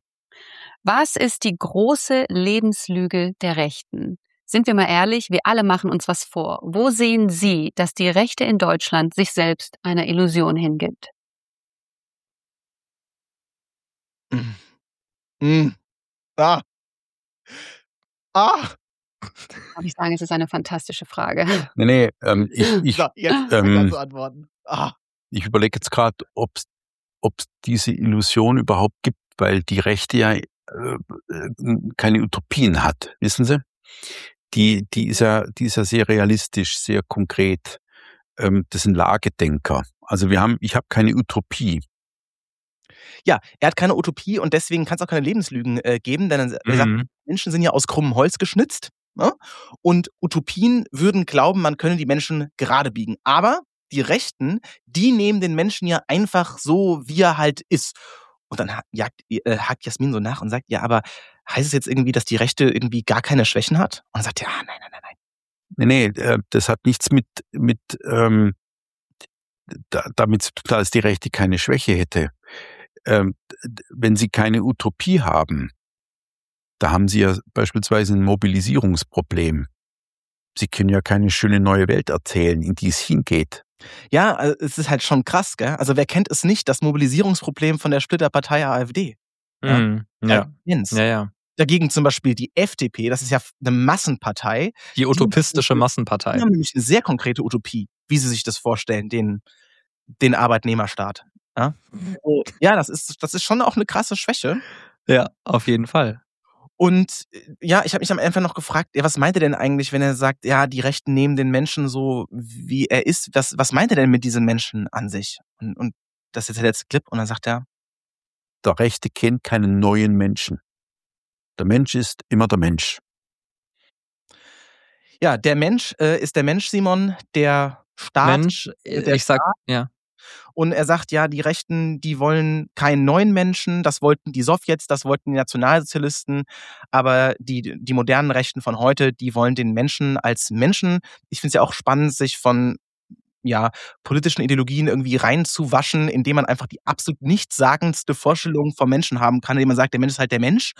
Was ist die große Lebenslüge der Rechten? Sind wir mal ehrlich, wir alle machen uns was vor. Wo sehen Sie, dass die Rechte in Deutschland sich selbst einer Illusion hingibt? Mm. Mm. Ah. Ah. Darf ich sagen, es ist eine fantastische Frage. Nee, nee, ähm, ich, ich, So, jetzt ähm, kannst du antworten. Ah. ich überlege jetzt gerade, ob es diese Illusion überhaupt gibt, weil die Rechte ja äh, keine Utopien hat, wissen Sie? Die, die, ist ja, die ist ja sehr realistisch, sehr konkret. Ähm, das sind Lagedenker. Also wir haben, ich habe keine Utopie. Ja, er hat keine Utopie und deswegen kann es auch keine Lebenslügen äh, geben, denn er sagt, Mhm. Menschen sind ja aus krummem Holz geschnitzt, ne? Und Utopien würden glauben, man könne die Menschen gerade biegen. Aber die Rechten, die nehmen den Menschen ja einfach so, wie er halt ist. Und dann ha- jagt, äh, hakt Jasmin so nach und sagt, ja, aber heißt es jetzt irgendwie, dass die Rechte irgendwie gar keine Schwächen hat? Und dann sagt er, ah, nein, nein, nein, nein. Nee, nee, äh, das hat nichts mit, mit ähm, da, damit zu tun, dass die Rechte keine Schwäche hätte. Ähm, d- wenn sie keine Utopie haben, da haben sie ja beispielsweise ein Mobilisierungsproblem. Sie können ja keine schöne neue Welt erzählen, in die es hingeht. Ja, also es ist halt schon krass, gell? Also wer kennt es nicht, das Mobilisierungsproblem von der Splitterpartei AfD? Ja? Mhm. Ja. Jens. Ja, ja. Dagegen zum Beispiel die F D P, das ist ja eine Massenpartei. Die utopistische Die Massenpartei. haben nämlich eine sehr konkrete Utopie, wie sie sich das vorstellen, den, den Arbeitnehmerstaat. Ja? Oh, ja, das ist, das ist schon auch eine krasse Schwäche. Ja, auf jeden Fall. Und äh, ja, ich habe mich am Ende noch gefragt, ja, was meint er denn eigentlich, wenn er sagt, ja, die Rechten nehmen den Menschen so, wie er ist? Was, was meint er denn mit diesem Menschen an sich? Und, und das ist jetzt der letzte Clip und dann sagt er, Der Rechte kennt keinen neuen Menschen. Der Mensch ist immer der Mensch. ja, der Mensch äh, ist der Mensch, Simon, der Staat. Mensch, äh, der ich sag, Staat. ja. Und er sagt, ja, die Rechten, die wollen keinen neuen Menschen, das wollten die Sowjets, das wollten die Nationalsozialisten, aber die, die modernen Rechten von heute, die wollen den Menschen als Menschen. Ich finde es ja auch spannend, sich von ja, politischen Ideologien irgendwie reinzuwaschen, indem man einfach die absolut nichtssagendste Vorstellung vom Menschen haben kann, indem man sagt, der Mensch ist halt der Mensch.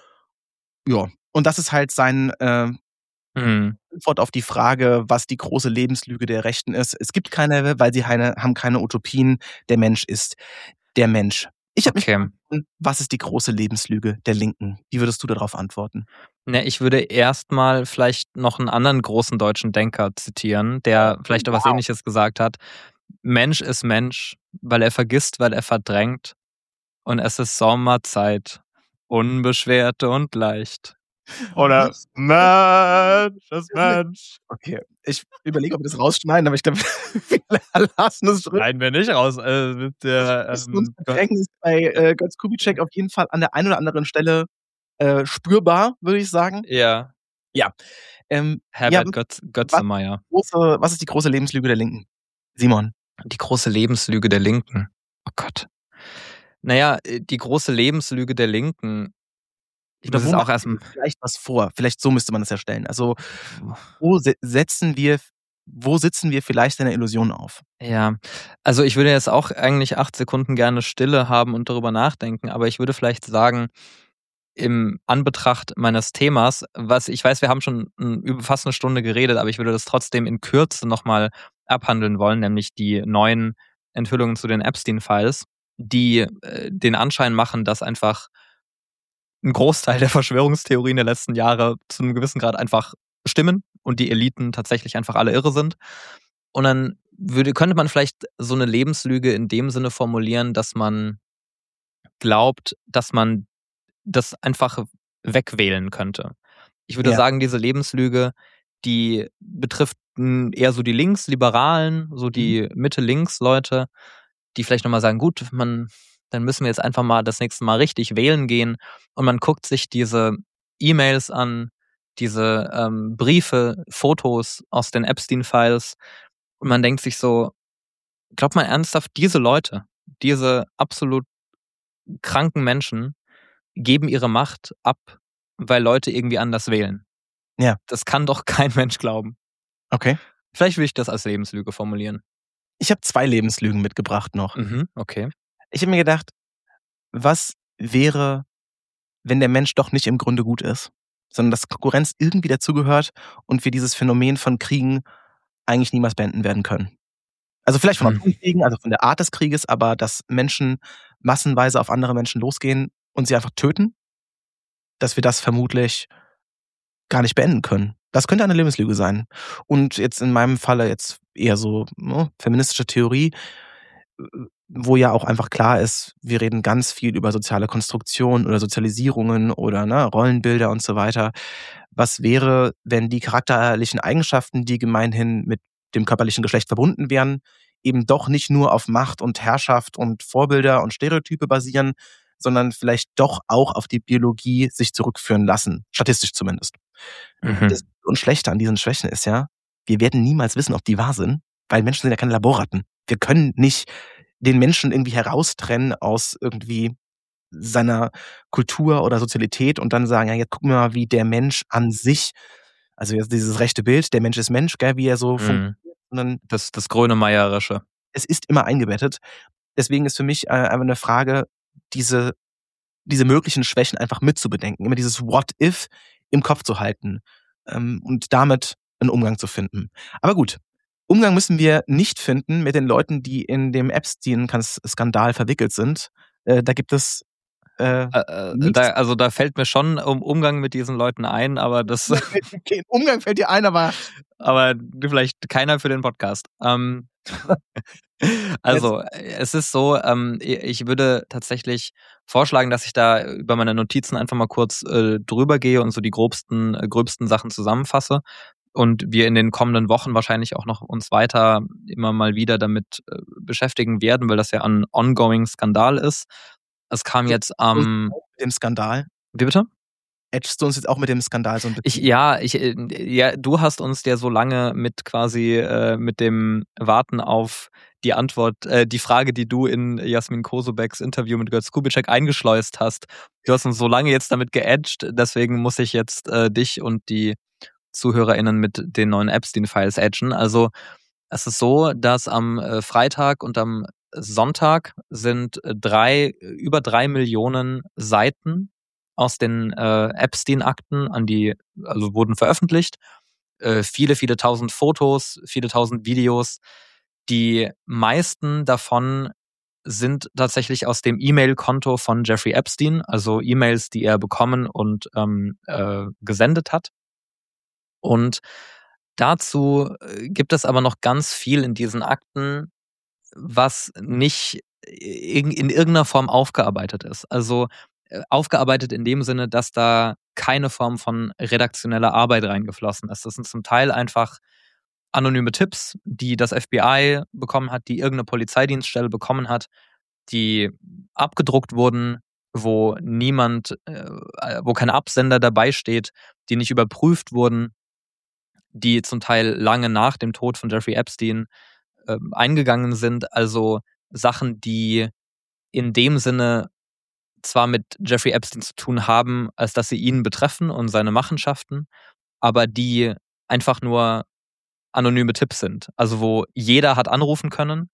Ja, und das ist halt sein äh, Mhm. Antwort auf die Frage, was die große Lebenslüge der Rechten ist. Es gibt keine, weil sie keine, haben keine Utopien. Der Mensch ist der Mensch. Ich habe Okay. mich gefragt, was ist die große Lebenslüge der Linken? Wie würdest du darauf antworten? Ne, ich würde erstmal vielleicht noch einen anderen großen deutschen Denker zitieren, der vielleicht auch was Wow. Ähnliches gesagt hat. Mensch ist Mensch, weil er vergisst, weil er verdrängt. Und es ist Sommerzeit, unbeschwert und leicht. Oder Mensch ist Mensch. Okay, ich überlege, ob wir das rausschneiden, aber ich glaube, wir lassen es drin. Nein, wir nicht raus. Äh, mit der, Das ähm, Verdrängnis bei äh, Götz Kubitschek auf jeden Fall an der einen oder anderen Stelle äh, spürbar, würde ich sagen. ja, Ähm, Herbert ja, Götz, Götzemeyer. große, was ist die große Lebenslüge der Linken? Simon. Die große Lebenslüge der Linken. Oh Gott. Naja, äh, die große Lebenslüge der Linken. Ich muss Oder es wo auch machen erst wir vielleicht was vor? Vielleicht so müsste man das ja stellen. Also wo se- setzen wir, wo sitzen wir vielleicht eine Illusion auf? Ja, also ich würde jetzt auch eigentlich acht Sekunden gerne Stille haben und darüber nachdenken, aber ich würde vielleicht sagen, im Anbetracht meines Themas, was ich weiß, wir haben schon m, über fast eine Stunde geredet, aber ich würde das trotzdem in Kürze nochmal abhandeln wollen, nämlich die neuen Enthüllungen zu den Epstein-Files, die äh, den Anschein machen, dass einfach ein Großteil der Verschwörungstheorien der letzten Jahre zu einem gewissen Grad einfach stimmen und die Eliten tatsächlich einfach alle irre sind. Und dann würde, könnte man vielleicht so eine Lebenslüge in dem Sinne formulieren, dass man glaubt, dass man das einfach wegwählen könnte. Ich würde Ja. sagen, diese Lebenslüge, die betrifft m, eher so die Linksliberalen, so die Mitte-Links-Leute, die vielleicht nochmal sagen, gut, man, dann müssen wir jetzt einfach mal das nächste Mal richtig wählen gehen und man guckt sich diese E-Mails an, diese ähm, Briefe, Fotos aus den Epstein-Files und man denkt sich so, glaubt man ernsthaft, diese Leute, diese absolut kranken Menschen geben ihre Macht ab, weil Leute irgendwie anders wählen? Ja. Das kann doch kein Mensch glauben. Okay. Vielleicht will ich das als Lebenslüge formulieren. Ich habe zwei Lebenslügen mitgebracht noch. Mhm, okay. Ich habe mir gedacht, was wäre, wenn der Mensch doch nicht im Grunde gut ist, sondern dass Konkurrenz irgendwie dazugehört und wir dieses Phänomen von Kriegen eigentlich niemals beenden werden können. Also vielleicht von Hm. Atomkriegen, also von der Art des Krieges, aber dass Menschen massenweise auf andere Menschen losgehen und sie einfach töten. dass wir das vermutlich gar nicht beenden können. Das könnte eine Lebenslüge sein. Und jetzt in meinem Falle jetzt eher so ne, feministische Theorie, wo ja auch einfach klar ist, wir reden ganz viel über soziale Konstruktion oder Sozialisierungen oder ne, Rollenbilder und so weiter. Was wäre, wenn die charakterlichen Eigenschaften, die gemeinhin mit dem körperlichen Geschlecht verbunden wären, eben doch nicht nur auf Macht und Herrschaft und Vorbilder und Stereotype basieren, sondern vielleicht doch auch auf die Biologie sich zurückführen lassen, statistisch zumindest. Mhm. Das und Schlechte an diesen Schwächen ist ja, wir werden niemals wissen, ob die wahr sind, weil Menschen sind ja keine Laborratten. Wir können nicht den Menschen irgendwie heraustrennen aus irgendwie seiner Kultur oder Sozialität und dann sagen, ja, jetzt gucken wir mal, wie der Mensch an sich, also jetzt dieses rechte Bild, der Mensch ist Mensch, gell, wie er so Mhm. funktioniert, sondern Das, das Grönemeyerische. es ist immer eingebettet. Deswegen ist für mich äh, einfach eine Frage, diese, diese möglichen Schwächen einfach mitzubedenken, immer dieses What if im Kopf zu halten ähm, und damit einen Umgang zu finden. Aber gut, Umgang müssen wir nicht finden mit den Leuten, die in dem Epstein-Skandal verwickelt sind. Äh, da gibt es äh, Äh, äh, nichts. da, also da fällt mir schon um Umgang mit diesen Leuten ein, aber das, Okay, Umgang fällt dir ein, aber aber vielleicht keiner für den Podcast. Ähm, also es ist so, ähm, ich würde tatsächlich vorschlagen, dass ich da über meine Notizen einfach mal kurz äh, drüber gehe und so die grobsten, äh, gröbsten Sachen zusammenfasse. Und wir in den kommenden Wochen wahrscheinlich auch noch uns weiter immer mal wieder damit äh, beschäftigen werden, weil das ja ein ongoing Skandal ist. Es kam jetzt am... mit dem Skandal. Wie bitte? Edgest du uns jetzt auch mit dem Skandal so ein bisschen? Ich, ja, ich, äh, ja, du hast uns ja so lange mit quasi äh, mit dem Warten auf die Antwort, äh, die Frage, die du in Jasmin Kosobeks Interview mit Götz Kubitschek eingeschleust hast. Du hast uns so lange jetzt damit geedged, deswegen muss ich jetzt äh, dich und die ZuhörerInnen mit den neuen Epstein-Files edgen. Also es ist so, dass am äh, Freitag und am Sonntag sind äh, drei, über drei Millionen Seiten aus den äh, Epstein-Akten an die, also wurden veröffentlicht. Äh, viele, viele tausend Fotos, viele tausend Videos. Die meisten davon sind tatsächlich aus dem E-Mail-Konto von Jeffrey Epstein, also E-Mails, die er bekommen und ähm, äh, gesendet hat. Und dazu äh, gibt es aber noch ganz viel in diesen Akten, was nicht in, in irgendeiner Form aufgearbeitet ist. Also äh, aufgearbeitet in dem Sinne, dass da keine Form von redaktioneller Arbeit reingeflossen ist. Das sind zum Teil einfach anonyme Tipps, die das F B I bekommen hat, die irgendeine Polizeidienststelle bekommen hat, die abgedruckt wurden, wo niemand, äh, wo kein Absender dabei steht, die nicht überprüft wurden, die zum Teil lange nach dem Tod von Jeffrey Epstein äh, eingegangen sind. Also Sachen, die in dem Sinne zwar mit Jeffrey Epstein zu tun haben, als dass sie ihn betreffen und seine Machenschaften, aber die einfach nur anonyme Tipps sind. Also wo jeder hat anrufen können,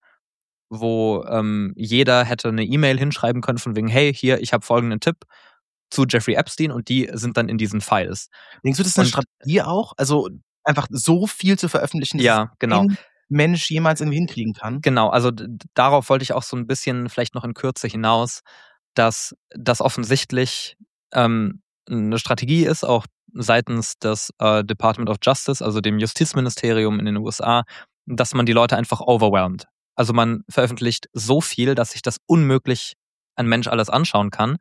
wo ähm, jeder hätte eine E-Mail hinschreiben können von wegen, hey, hier, ich habe folgenden Tipp zu Jeffrey Epstein und die sind dann in diesen Files. Denkst du, das ist eine Und- Strategie auch? Also einfach so viel zu veröffentlichen, dass Ja, genau. kein Mensch jemals irgendwie hinkriegen kann? Genau, also d- darauf wollte ich auch so ein bisschen vielleicht noch in Kürze hinaus, dass das offensichtlich ähm, eine Strategie ist, auch seitens des äh, Department of Justice, also dem Justizministerium in den U S A, dass man die Leute einfach overwhelmt. Also man veröffentlicht so viel, dass sich das unmöglich ein Mensch alles anschauen kann.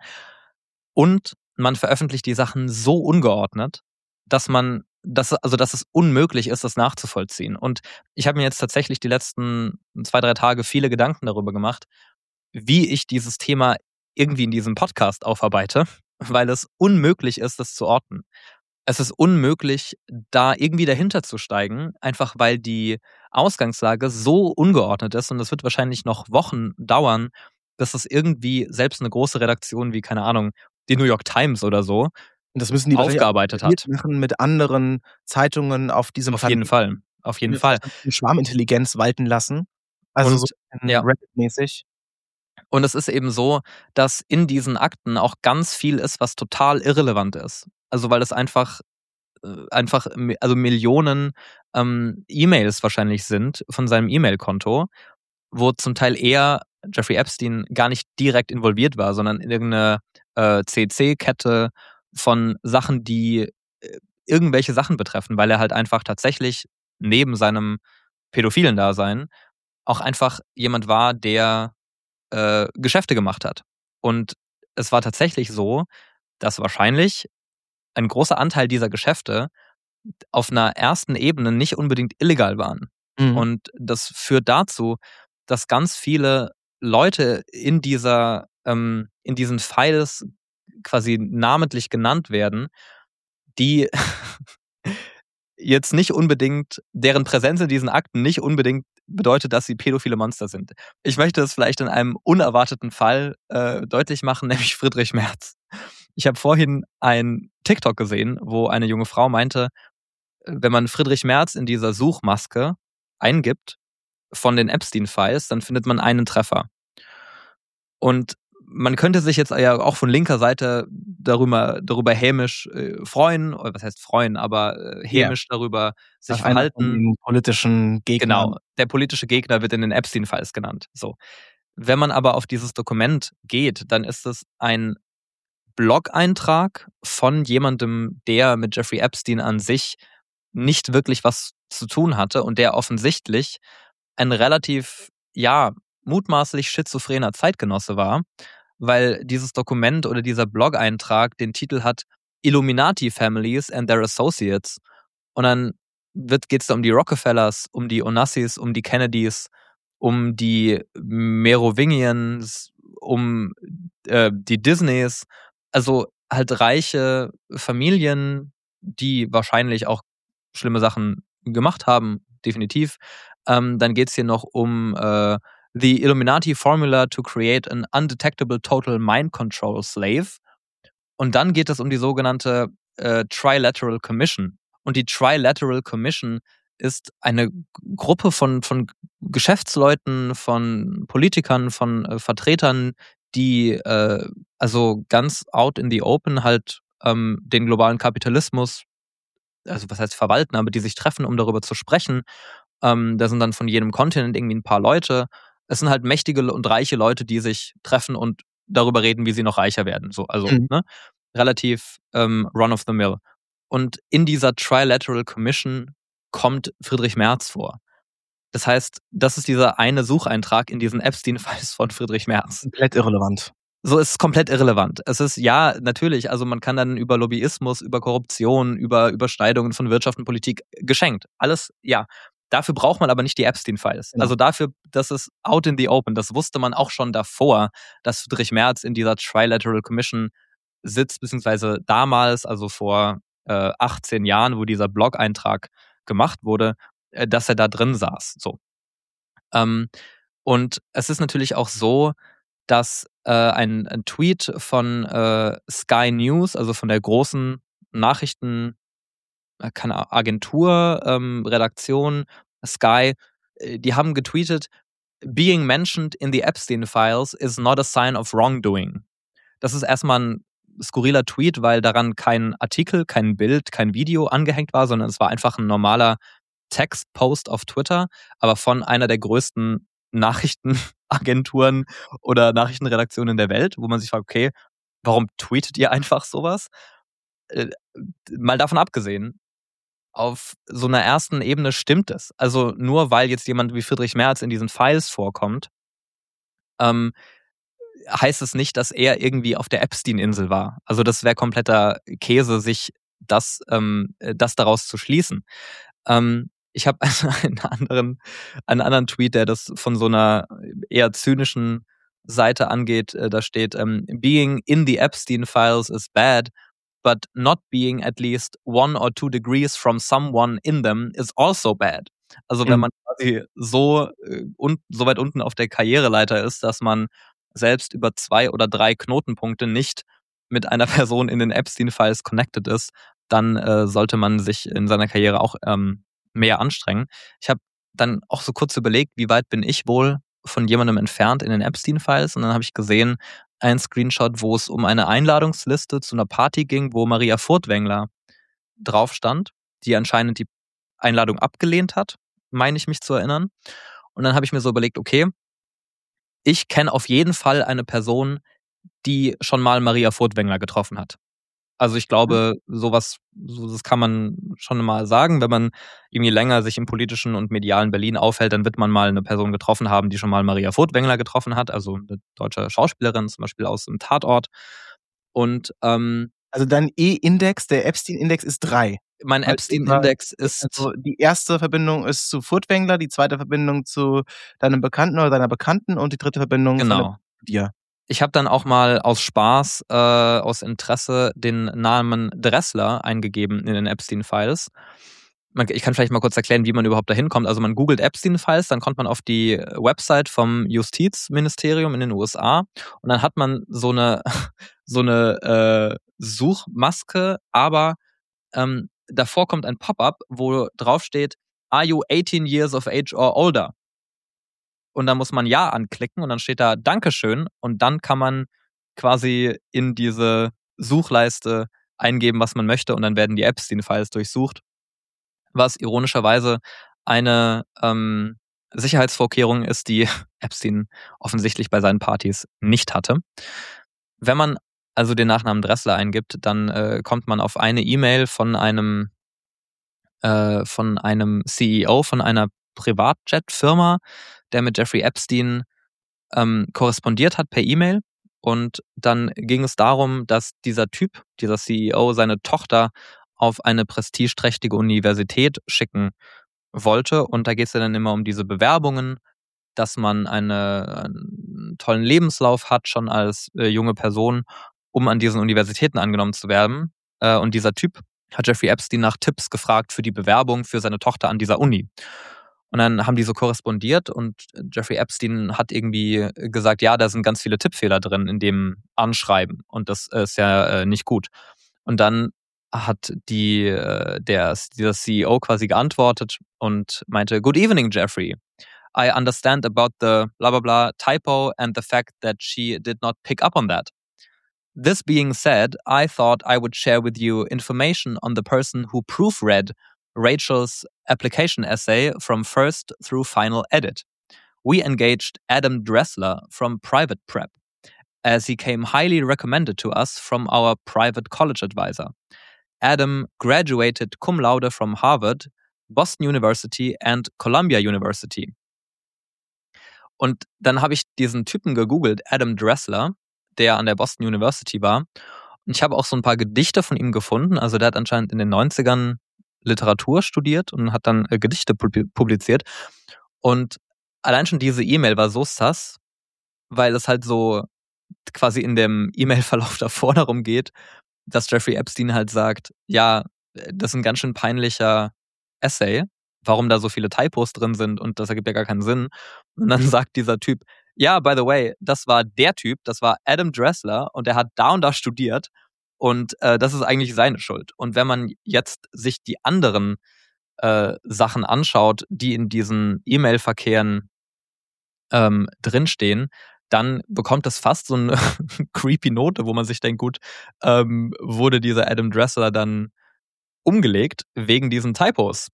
Und man veröffentlicht die Sachen so ungeordnet, dass man, dass, also dass es unmöglich ist, das nachzuvollziehen. Und ich habe mir jetzt tatsächlich die letzten zwei, drei Tage viele Gedanken darüber gemacht, wie ich dieses Thema irgendwie in diesem Podcast aufarbeite, weil es unmöglich ist, das zu orten. Es ist unmöglich, da irgendwie dahinter zu steigen, einfach weil die Ausgangslage so ungeordnet ist und es wird wahrscheinlich noch Wochen dauern, bis es irgendwie selbst eine große Redaktion wie, keine Ahnung, die New York Times oder so Und das müssen die wahrscheinlich auch aufgearbeitet hat. machen mit anderen Zeitungen auf diesem Auf jeden Fall. Auf jeden Fall. Schwarmintelligenz walten lassen. Also Und, so ja. Reddit-mäßig. Und es ist eben so, dass in diesen Akten auch ganz viel ist, was total irrelevant ist. Also weil es einfach, äh, einfach mi- also Millionen ähm, E-Mails wahrscheinlich sind von seinem E-Mail-Konto, wo zum Teil eher Jeffrey Epstein gar nicht direkt involviert war, sondern in irgendeine äh, C C-Kette, von Sachen, die äh, irgendwelche Sachen betreffen, weil er halt einfach tatsächlich neben seinem pädophilen Dasein auch einfach jemand war, der äh, Geschäfte gemacht hat. Und es war tatsächlich so, dass wahrscheinlich ein großer Anteil dieser Geschäfte auf einer ersten Ebene nicht unbedingt illegal waren. Mhm. Und das führt dazu, dass ganz viele Leute in dieser, ähm, in diesen Files quasi namentlich genannt werden, die jetzt nicht unbedingt, deren Präsenz in diesen Akten nicht unbedingt bedeutet, dass sie pädophile Monster sind. Ich möchte das vielleicht in einem unerwarteten Fall äh, deutlich machen, nämlich Friedrich Merz. Ich habe vorhin ein TikTok gesehen, wo eine junge Frau meinte, wenn man Friedrich Merz in dieser Suchmaske eingibt von den Epstein-Files, dann findet man einen Treffer. Und man könnte sich jetzt ja auch von linker Seite darüber, darüber hämisch äh, freuen, oder was heißt freuen, aber äh, hämisch yeah. darüber sich Nach einer verhalten. Von den politischen Gegnern. Genau, der politische Gegner wird in den Epstein-Files genannt. So. Wenn man aber auf dieses Dokument geht, dann ist es ein Blog-Eintrag von jemandem, der mit Jeffrey Epstein an sich nicht wirklich was zu tun hatte und der offensichtlich ein relativ, ja, mutmaßlich schizophrener Zeitgenosse war, weil dieses Dokument oder dieser Blog-Eintrag den Titel hat Illuminati Families and Their Associates. Und dann geht es da um die Rockefellers, um die Onassis, um die Kennedys, um die Merovingians, um äh, die Disneys. Also halt reiche Familien, die wahrscheinlich auch schlimme Sachen gemacht haben, definitiv. Ähm, dann geht es hier noch um äh, The Illuminati Formula to Create an Undetectable Total Mind Control Slave. Und dann geht es um die sogenannte äh, Trilateral Commission. Und die Trilateral Commission ist eine Gruppe von, von Geschäftsleuten, von Politikern, von äh, Vertretern, die äh, also ganz out in the open halt ähm, den globalen Kapitalismus, also was heißt verwalten, aber die sich treffen, um darüber zu sprechen. Ähm, da sind dann von jedem Kontinent irgendwie ein paar Leute. Es sind halt mächtige und reiche Leute, die sich treffen und darüber reden, wie sie noch reicher werden. So, also mhm. ne? relativ ähm, run of the mill. Und in dieser Trilateral Commission kommt Friedrich Merz vor. Das heißt, das ist dieser eine Sucheintrag in diesen Epstein-Files von Friedrich Merz. Komplett irrelevant. So ist es komplett irrelevant. Es ist, ja, natürlich, also man kann dann über Lobbyismus, über Korruption, über Überschneidungen von Wirtschaft und Politik geschenkt. Alles, ja. Dafür braucht man aber nicht die Epstein-Files. Genau. Also dafür, das ist out in the open. Das wusste man auch schon davor, dass Friedrich Merz in dieser Trilateral Commission sitzt, beziehungsweise damals, also vor äh, achtzehn Jahren, wo dieser Blog-Eintrag gemacht wurde, äh, dass er da drin saß. So. Ähm, und es ist natürlich auch so, dass äh, ein, ein Tweet von äh, Sky News, also von der großen Nachrichten, äh, keine Agentur, ähm, Redaktion, Sky, äh, die haben getweetet, being mentioned in the Epstein Files is not a sign of wrongdoing. Das ist erstmal ein skurriler Tweet, weil daran kein Artikel, kein Bild, kein Video angehängt war, sondern es war einfach ein normaler Textpost auf Twitter, aber von einer der größten Nachrichtenagenturen oder Nachrichtenredaktionen der Welt, wo man sich fragt, okay, warum tweetet ihr einfach sowas? Äh, mal davon abgesehen, auf so einer ersten Ebene stimmt es. Also nur weil jetzt jemand wie Friedrich Merz in diesen Files vorkommt, ähm, heißt es nicht, dass er irgendwie auf der Epstein-Insel war. Also das wäre kompletter Käse, sich das, ähm, das daraus zu schließen. Ähm, ich habe also einen anderen, einen anderen Tweet, der das von so einer eher zynischen Seite angeht. Da steht, ähm, being in the Epstein Files is bad, but not being at least one or two degrees from someone in them is also bad. Also wenn man quasi so, äh, un- so weit unten auf der Karriereleiter ist, dass man selbst über zwei oder drei Knotenpunkte nicht mit einer Person in den Epstein-Files connected ist, dann äh, sollte man sich in seiner Karriere auch ähm, mehr anstrengen. Ich habe dann auch so kurz überlegt, wie weit bin ich wohl von jemandem entfernt in den Epstein-Files, und dann habe ich gesehen, ein Screenshot, wo es um eine Einladungsliste zu einer Party ging, wo Maria Furtwängler drauf stand, die anscheinend die Einladung abgelehnt hat, meine ich mich zu erinnern. Und dann habe ich mir so überlegt, okay, ich kenne auf jeden Fall eine Person, die schon mal Maria Furtwängler getroffen hat. Also ich glaube, sowas, so, das kann man schon mal sagen. Wenn man irgendwie länger sich im politischen und medialen Berlin aufhält, dann wird man mal eine Person getroffen haben, die schon mal Maria Furtwängler getroffen hat, also eine deutsche Schauspielerin, zum Beispiel aus dem Tatort. Und ähm, Also dein E-Index, der Epstein-Index ist drei. mein Weil Epstein-Index ist Also die erste Verbindung ist zu Furtwängler, die zweite Verbindung zu deinem Bekannten oder deiner Bekannten und die dritte Verbindung von genau. dir. Ich habe dann auch mal aus Spaß, äh, aus Interesse den Namen Dressler eingegeben in den Epstein-Files. Man, ich kann vielleicht mal kurz erklären, wie man überhaupt da hinkommt. Also man googelt Epstein-Files, dann kommt man auf die Website vom Justizministerium in den U S A und dann hat man so eine, so eine äh, Suchmaske, aber ähm, davor kommt ein Pop-up, wo drauf steht, are you eighteen years of age or older? Und dann muss man Ja anklicken und dann steht da Dankeschön und dann kann man quasi in diese Suchleiste eingeben, was man möchte und dann werden die Epstein-Files durchsucht, was ironischerweise eine ähm, Sicherheitsvorkehrung ist, die Epstein offensichtlich bei seinen Partys nicht hatte. Wenn man also den Nachnamen Dressler eingibt, dann äh, kommt man auf eine E-Mail von einem äh, von einem C E O von einer Privatjet-Firma, der mit Jeffrey Epstein ähm, korrespondiert hat per E-Mail. Und dann ging es darum, dass dieser Typ, dieser C E O, seine Tochter auf eine prestigeträchtige Universität schicken wollte. Und da geht es ja dann immer um diese Bewerbungen, dass man eine, einen tollen Lebenslauf hat, schon als äh, junge Person, um an diesen Universitäten angenommen zu werden. Äh, und dieser Typ hat Jeffrey Epstein nach Tipps gefragt für die Bewerbung für seine Tochter an dieser Uni. Und dann haben die so korrespondiert und Jeffrey Epstein hat irgendwie gesagt, ja, da sind ganz viele Tippfehler drin in dem Anschreiben und das ist ja äh, nicht gut. Und dann hat die, äh, der, dieser C E O quasi geantwortet und meinte, Good evening, Jeffrey. I understand about the blah blah blah typo and the fact that she did not pick up on that. This being said, I thought I would share with you information on the person who proofread Rachel's application essay from first through final edit. We engaged Adam Dressler from Private Prep, as he came highly recommended to us from our private college advisor. Adam graduated cum laude from Harvard, Boston University and Columbia University. Und dann habe ich diesen Typen gegoogelt, Adam Dressler, der an der Boston University war. Und ich habe auch so ein paar Gedichte von ihm gefunden. Also der hat anscheinend in den neunzigern Literatur studiert und hat dann äh, Gedichte publiziert. Und allein schon diese E-Mail war so sass, weil es halt so quasi in dem E-Mail-Verlauf davor darum geht, dass Jeffrey Epstein halt sagt, ja, das ist ein ganz schön peinlicher Essay, warum da so viele Typos drin sind und das ergibt ja gar keinen Sinn. Und dann sagt dieser Typ, ja, by the way, das war der Typ, das war Adam Dressler und der hat da und da studiert und äh, das ist eigentlich seine Schuld. Und wenn man jetzt sich die anderen äh, Sachen anschaut, die in diesen E-Mail-Verkehren ähm, drinstehen, dann bekommt das fast so eine creepy Note, wo man sich denkt, gut, ähm, wurde dieser Adam Dressler dann umgelegt wegen diesen Typos.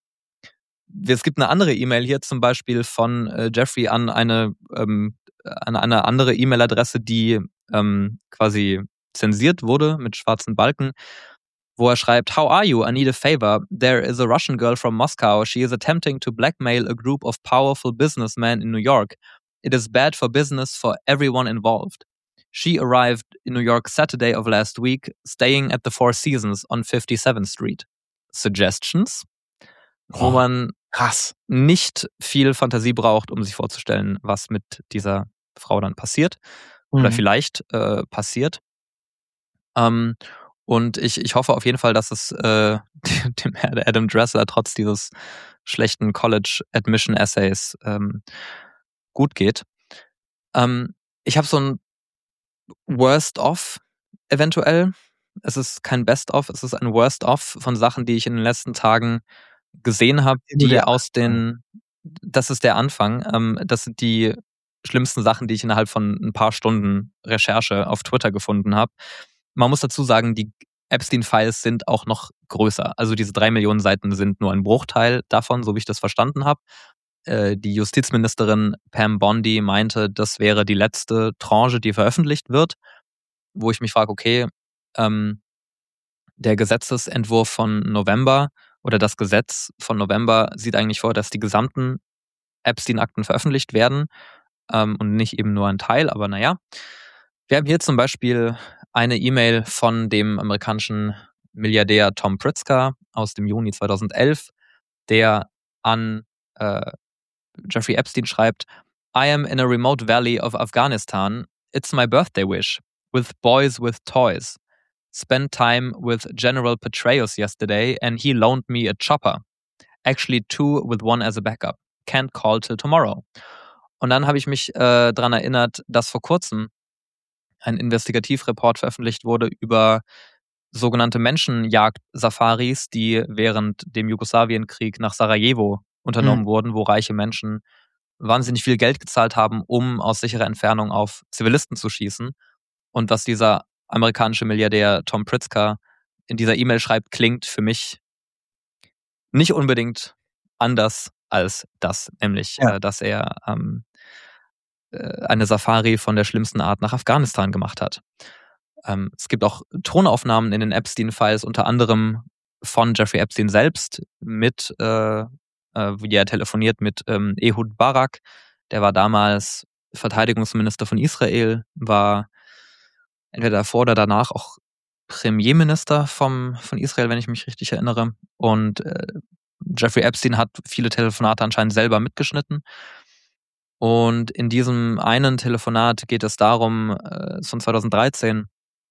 Es gibt eine andere E-Mail hier zum Beispiel von äh, Jeffrey an eine, ähm, an eine andere E-Mail-Adresse, die ähm, quasi zensiert wurde mit schwarzen Balken, wo er schreibt, How are you? I need a favor. There is a Russian girl from Moscow. She is attempting to blackmail a group of powerful businessmen in New York. It is bad for business for everyone involved. She arrived in New York Saturday of last week, staying at the Four Seasons on fifty-seventh Street. Suggestions? Wo Oh, man krass. nicht viel Fantasie braucht, um sich vorzustellen, was mit dieser Frau dann passiert oder Mhm. vielleicht äh, passiert. Ähm, und ich, ich hoffe auf jeden Fall, dass es äh, dem Adam Dressler trotz dieses schlechten College Admission Essays ähm, gut geht. Ähm, ich habe so ein Worst-of eventuell. Es ist kein Best-of, es ist ein Worst-of von Sachen, die ich in den letzten Tagen gesehen habe, Nur die der aus den, das ist der Anfang, ähm, das sind die schlimmsten Sachen, die ich innerhalb von ein paar Stunden Recherche auf Twitter gefunden habe. Man muss dazu sagen, die Epstein-Files sind auch noch größer. Also diese drei Millionen Seiten sind nur ein Bruchteil davon, so wie ich das verstanden habe. Äh, die Justizministerin Pam Bondi meinte, das wäre die letzte Tranche, die veröffentlicht wird, wo ich mich frage, okay, ähm, der Gesetzesentwurf von November oder das Gesetz von November sieht eigentlich vor, dass die gesamten Epstein-Akten veröffentlicht werden ähm, und nicht eben nur ein Teil, aber naja. Wir haben hier zum Beispiel eine E-Mail von dem amerikanischen Milliardär Tom Pritzker aus dem Juni zweitausendelf, der an äh, Jeffrey Epstein schreibt: I am in a remote valley of Afghanistan. It's my birthday wish. With boys with toys. Spent time with General Petraeus yesterday and he loaned me a chopper. Actually two with one as a backup. Can't call till tomorrow. Und dann habe ich mich äh, daran erinnert, dass vor kurzem ein Investigativreport veröffentlicht wurde über sogenannte Menschenjagd-Safaris, die während dem Jugoslawienkrieg nach Sarajevo unternommen mhm. wurden, wo reiche Menschen wahnsinnig viel Geld gezahlt haben, um aus sicherer Entfernung auf Zivilisten zu schießen. Und was dieser amerikanische Milliardär Tom Pritzker in dieser E-Mail schreibt, klingt für mich nicht unbedingt anders als das, nämlich, ja. äh, dass er ähm, äh, eine Safari von der schlimmsten Art nach Afghanistan gemacht hat. Ähm, es gibt auch Tonaufnahmen in den Epstein-Files, unter anderem von Jeffrey Epstein selbst, mit, äh, äh, wie er telefoniert mit ähm, Ehud Barak. Der war damals Verteidigungsminister von Israel, war entweder davor oder danach auch Premierminister vom, von Israel, wenn ich mich richtig erinnere. Und äh, Jeffrey Epstein hat viele Telefonate anscheinend selber mitgeschnitten. Und in diesem einen Telefonat geht es darum, äh, von zweitausenddreizehn,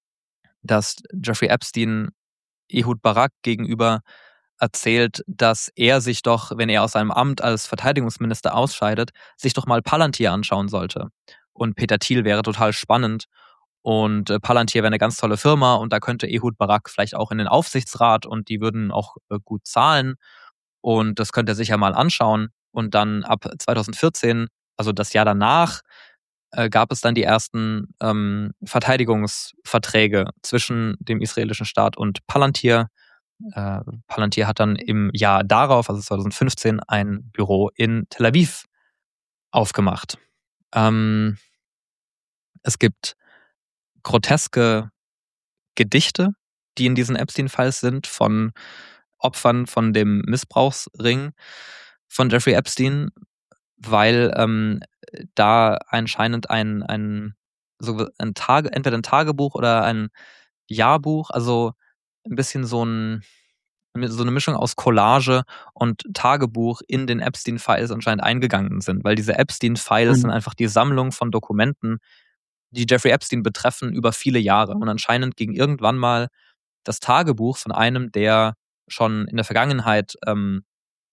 dass Jeffrey Epstein Ehud Barak gegenüber erzählt, dass er sich doch, wenn er aus seinem Amt als Verteidigungsminister ausscheidet, sich doch mal Palantir anschauen sollte. Und Peter Thiel wäre total spannend. Und äh, Palantir wäre eine ganz tolle Firma und da könnte Ehud Barak vielleicht auch in den Aufsichtsrat und die würden auch äh, gut zahlen. Und das könnte er sich ja mal anschauen. Und dann ab zweitausendvierzehn, also das Jahr danach, äh, gab es dann die ersten ähm, Verteidigungsverträge zwischen dem israelischen Staat und Palantir. Äh, Palantir hat dann im Jahr darauf, also zweitausendfünfzehn, ein Büro in Tel Aviv aufgemacht. Ähm, es gibt groteske Gedichte, die in diesen Epstein-Files sind, von Opfern von dem Missbrauchsring von Jeffrey Epstein, weil ähm, da anscheinend ein, ein, so ein Tage, entweder ein Tagebuch oder ein Jahrbuch, also ein bisschen so, ein, so eine Mischung aus Collage und Tagebuch in den Epstein-Files anscheinend eingegangen sind, weil diese Epstein-Files mhm. sind einfach die Sammlung von Dokumenten, die Jeffrey Epstein betreffen über viele Jahre. Und anscheinend ging irgendwann mal das Tagebuch von einem der schon in der Vergangenheit ähm,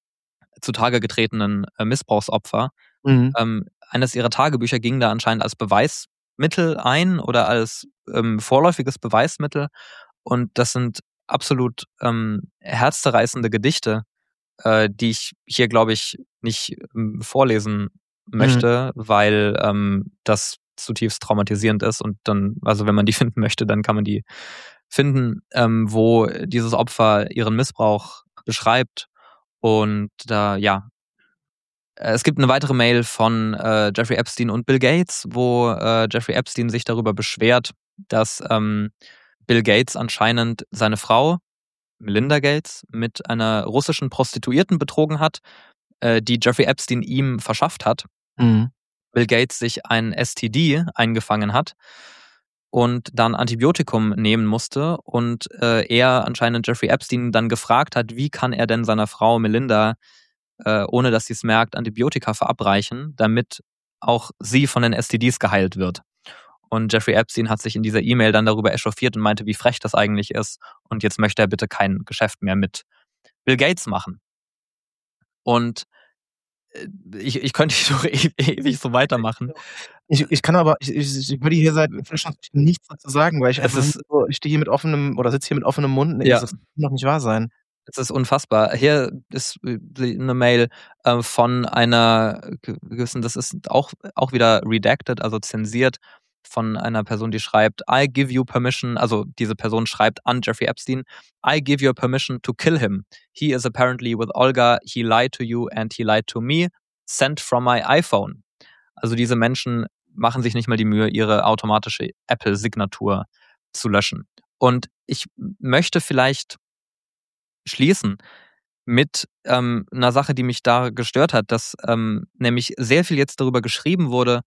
zutage getretenen äh, Missbrauchsopfer. Mhm. Ähm, eines ihrer Tagebücher ging da anscheinend als Beweismittel ein oder als ähm, vorläufiges Beweismittel. Und das sind absolut ähm, herzzerreißende Gedichte, äh, die ich hier, glaube ich, nicht ähm, vorlesen möchte, mhm. weil ähm, das zutiefst traumatisierend ist und dann, also wenn man die finden möchte, dann kann man die finden, ähm, wo dieses Opfer ihren Missbrauch beschreibt. Und da, ja, es gibt eine weitere Mail von äh, Jeffrey Epstein und Bill Gates, wo äh, Jeffrey Epstein sich darüber beschwert, dass ähm, Bill Gates anscheinend seine Frau, Melinda Gates, mit einer russischen Prostituierten betrogen hat, äh, die Jeffrey Epstein ihm verschafft hat. Mhm. Bill Gates sich ein S T D eingefangen hat und dann Antibiotikum nehmen musste und äh, er anscheinend Jeffrey Epstein dann gefragt hat, wie kann er denn seiner Frau Melinda, äh, ohne dass sie es merkt, Antibiotika verabreichen, damit auch sie von den S T Ds geheilt wird. Und Jeffrey Epstein hat sich in dieser E-Mail dann darüber echauffiert und meinte, wie frech das eigentlich ist und jetzt möchte er bitte kein Geschäft mehr mit Bill Gates machen. Und Ich, ich könnte doch ewig so weitermachen. Ich, ich kann aber, ich, ich, ich würde hier seit nichts dazu sagen, weil ich es ist, so, ich stehe hier mit offenem oder sitze hier mit offenem Mund. Nee, ja. Das kann doch nicht wahr sein. Es ist unfassbar. Hier ist eine Mail äh, von einer gewissen, das ist auch, auch wieder redacted, also zensiert, von einer Person, die schreibt, I give you permission, also diese Person schreibt an Jeffrey Epstein, I give you permission to kill him. He is apparently with Olga, he lied to you and he lied to me, sent from my iPhone. Also diese Menschen machen sich nicht mal die Mühe, ihre automatische Apple-Signatur zu löschen. Und ich möchte vielleicht schließen mit ähm, einer Sache, die mich da gestört hat, dass ähm, nämlich sehr viel jetzt darüber geschrieben wurde,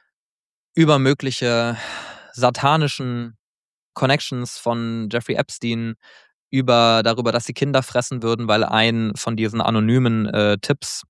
über mögliche satanischen Connections von Jeffrey Epstein, über darüber, dass sie Kinder fressen würden, weil ein von diesen anonymen äh, Tipps,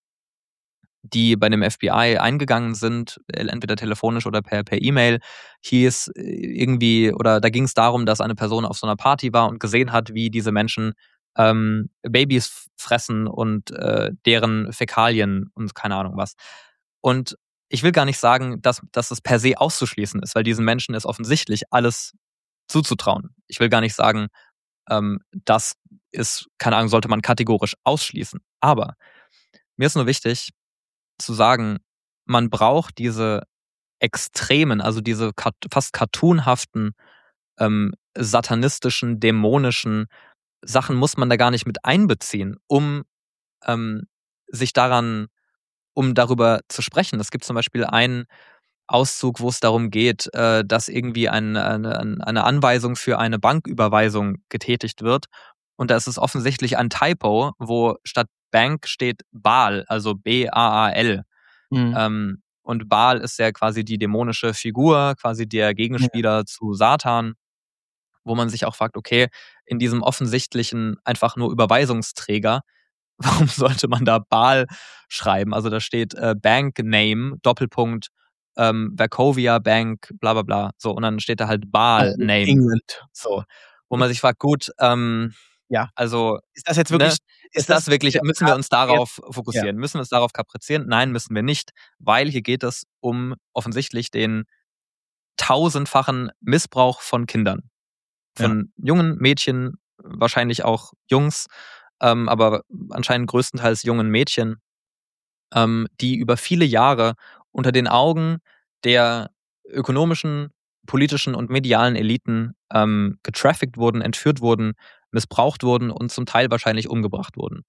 die bei dem F B I eingegangen sind, entweder telefonisch oder per per E-Mail, hieß irgendwie, oder da ging es darum, dass eine Person auf so einer Party war und gesehen hat, wie diese Menschen ähm, Babys fressen und äh, deren Fäkalien und keine Ahnung was. Und ich will gar nicht sagen, dass, dass es per se auszuschließen ist, weil diesen Menschen ist offensichtlich alles zuzutrauen. Ich will gar nicht sagen, ähm, das ist, keine Ahnung, sollte man kategorisch ausschließen. Aber mir ist nur wichtig zu sagen, man braucht diese extremen, also diese fast cartoonhaften, ähm, satanistischen, dämonischen Sachen muss man da gar nicht mit einbeziehen, um ähm, sich daran, um darüber zu sprechen. Es gibt zum Beispiel einen Auszug, wo es darum geht, äh, dass irgendwie ein, eine, eine Anweisung für eine Banküberweisung getätigt wird. Und da ist es offensichtlich ein Typo, wo statt Bank steht Baal, also B A A L. Mhm. Ähm, und Baal ist ja quasi die dämonische Figur, quasi der Gegenspieler ja. zu Satan, wo man sich auch fragt, okay, in diesem offensichtlichen einfach nur Überweisungsträger, warum sollte man da Baal schreiben? Also da steht äh, Bank Name, Doppelpunkt, ähm, Wachovia Bank, bla bla bla. So, und dann steht da halt Baal oh, Name. England. So, wo man sich fragt, gut, ähm, ja. Also, ist das jetzt wirklich, ne, ist, ist das, das wirklich, ja, müssen wir uns darauf jetzt, fokussieren? Ja. Müssen wir uns darauf kaprizieren? Nein, müssen wir nicht, weil hier geht es um offensichtlich den tausendfachen Missbrauch von Kindern. Von ja. jungen Mädchen, wahrscheinlich auch Jungs, ähm, aber anscheinend größtenteils jungen Mädchen, ähm, die über viele Jahre unter den Augen der ökonomischen, politischen und medialen Eliten ähm, getraffickt wurden, entführt wurden, missbraucht wurden und zum Teil wahrscheinlich umgebracht wurden.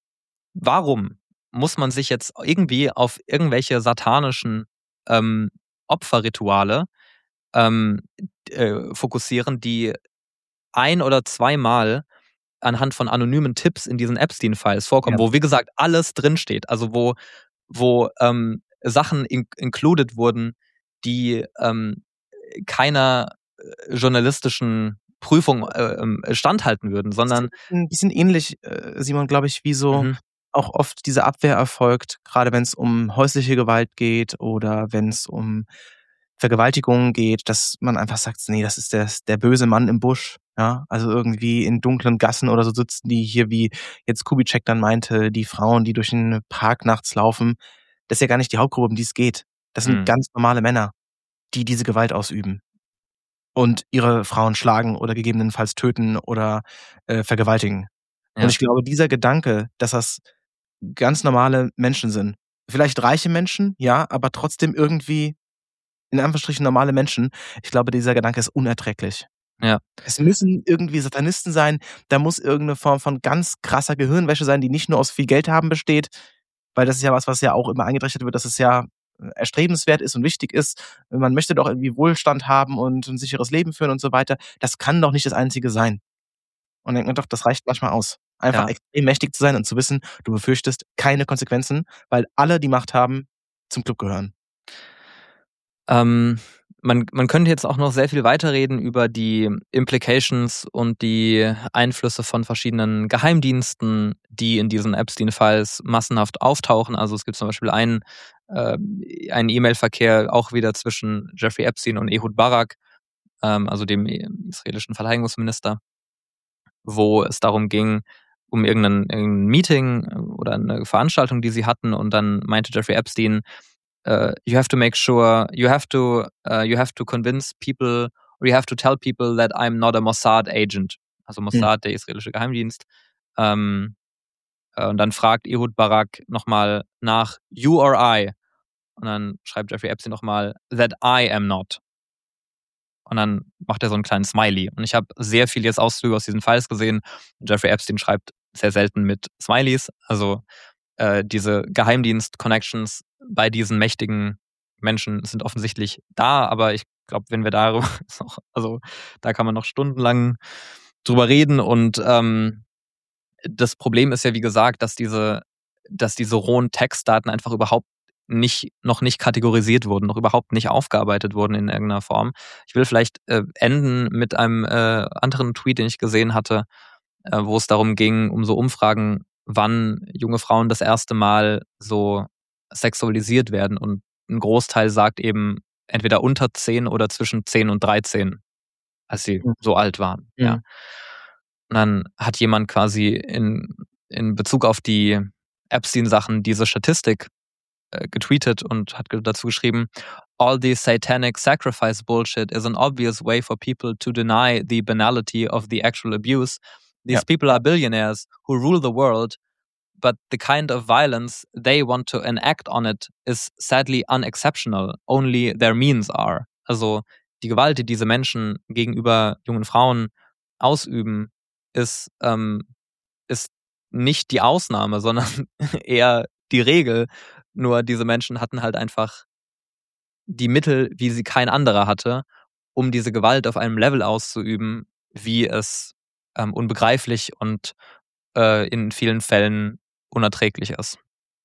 Warum muss man sich jetzt irgendwie auf irgendwelche satanischen ähm, Opferrituale ähm, äh, fokussieren, die ein- oder zweimal anhand von anonymen Tipps in diesen Epstein-Files vorkommen, ja. wo, wie gesagt, alles drinsteht, also wo, wo ähm, Sachen in, included wurden, die ähm, keiner journalistischen Prüfung äh, standhalten würden, sondern ein bisschen ähnlich, Simon, glaube ich, wie so mhm. auch oft diese Abwehr erfolgt, gerade wenn es um häusliche Gewalt geht oder wenn es um Vergewaltigungen geht, dass man einfach sagt, nee, das ist der, der böse Mann im Busch, ja, also irgendwie in dunklen Gassen oder so sitzen die hier, wie jetzt Kubitschek dann meinte, die Frauen, die durch den Park nachts laufen, das ist ja gar nicht die Hauptgruppe, um die es geht. Das sind mhm. ganz normale Männer, die diese Gewalt ausüben und ihre Frauen schlagen oder gegebenenfalls töten oder äh, vergewaltigen. Ja. Und ich glaube, dieser Gedanke, dass das ganz normale Menschen sind, vielleicht reiche Menschen, ja, aber trotzdem irgendwie in Anführungsstrichen normale Menschen, ich glaube, dieser Gedanke ist unerträglich. Ja. Es müssen irgendwie Satanisten sein, da muss irgendeine Form von ganz krasser Gehirnwäsche sein, die nicht nur aus viel Geld haben besteht, weil das ist ja was, was ja auch immer eingetrichtert wird, dass es ja erstrebenswert ist und wichtig ist. Man möchte doch irgendwie Wohlstand haben und ein sicheres Leben führen und so weiter. Das kann doch nicht das Einzige sein. Und denkt man doch, das reicht manchmal aus. Einfach ja. extrem mächtig zu sein und zu wissen, du befürchtest keine Konsequenzen, weil alle, die Macht haben, zum Club gehören. Ähm, man, man könnte jetzt auch noch sehr viel weiterreden über die Implications und die Einflüsse von verschiedenen Geheimdiensten, die in diesen Epstein-Files massenhaft auftauchen. Also es gibt zum Beispiel einen, äh, einen E-Mail-Verkehr auch wieder zwischen Jeffrey Epstein und Ehud Barak, ähm, also dem israelischen Verteidigungsminister, wo es darum ging, um irgendein, irgendein Meeting oder eine Veranstaltung, die sie hatten, und dann meinte Jeffrey Epstein, Uh, you have to make sure, you have to, uh, you have to convince people, or you have to tell people that I'm not a Mossad agent. Also Mossad, hm. der israelische Geheimdienst. Ähm, und dann fragt Ehud Barak nochmal nach, you or I? Und dann schreibt Jeffrey Epstein nochmal, that I am not. Und dann macht er so einen kleinen Smiley. Und ich habe sehr viel jetzt Auszüge aus diesen Files gesehen. Jeffrey Epstein schreibt sehr selten mit Smileys. Also äh, diese Geheimdienst-Connections bei diesen mächtigen Menschen sind offensichtlich da, aber ich glaube, wenn wir darüber, also da kann man noch stundenlang drüber reden und ähm, das Problem ist ja, wie gesagt, dass diese, dass diese rohen Textdaten einfach überhaupt nicht, noch nicht kategorisiert wurden, noch überhaupt nicht aufgearbeitet wurden in irgendeiner Form. Ich will vielleicht äh, enden mit einem äh, anderen Tweet, den ich gesehen hatte, äh, wo es darum ging, um so Umfragen, wann junge Frauen das erste Mal so sexualisiert werden. Und ein Großteil sagt eben entweder unter zehn oder zwischen zehn und dreizehn, als sie Mhm. so alt waren. Mhm. Ja. Und dann hat jemand quasi in, in Bezug auf die Epstein-Sachen diese Statistik äh, getweetet und hat dazu geschrieben, all the satanic sacrifice bullshit is an obvious way for people to deny the banality of the actual abuse. These Ja. people are billionaires who rule the world, but the kind of violence they want to enact on it is sadly unexceptional. Only their means are. Also die Gewalt, die diese Menschen gegenüber jungen Frauen ausüben, ist, ähm, ist nicht die Ausnahme, sondern eher die Regel. Nur diese Menschen hatten halt einfach die Mittel, wie sie kein anderer hatte, um diese Gewalt auf einem Level auszuüben, wie es ähm, unbegreiflich und äh, in vielen Fällen unerträglich ist.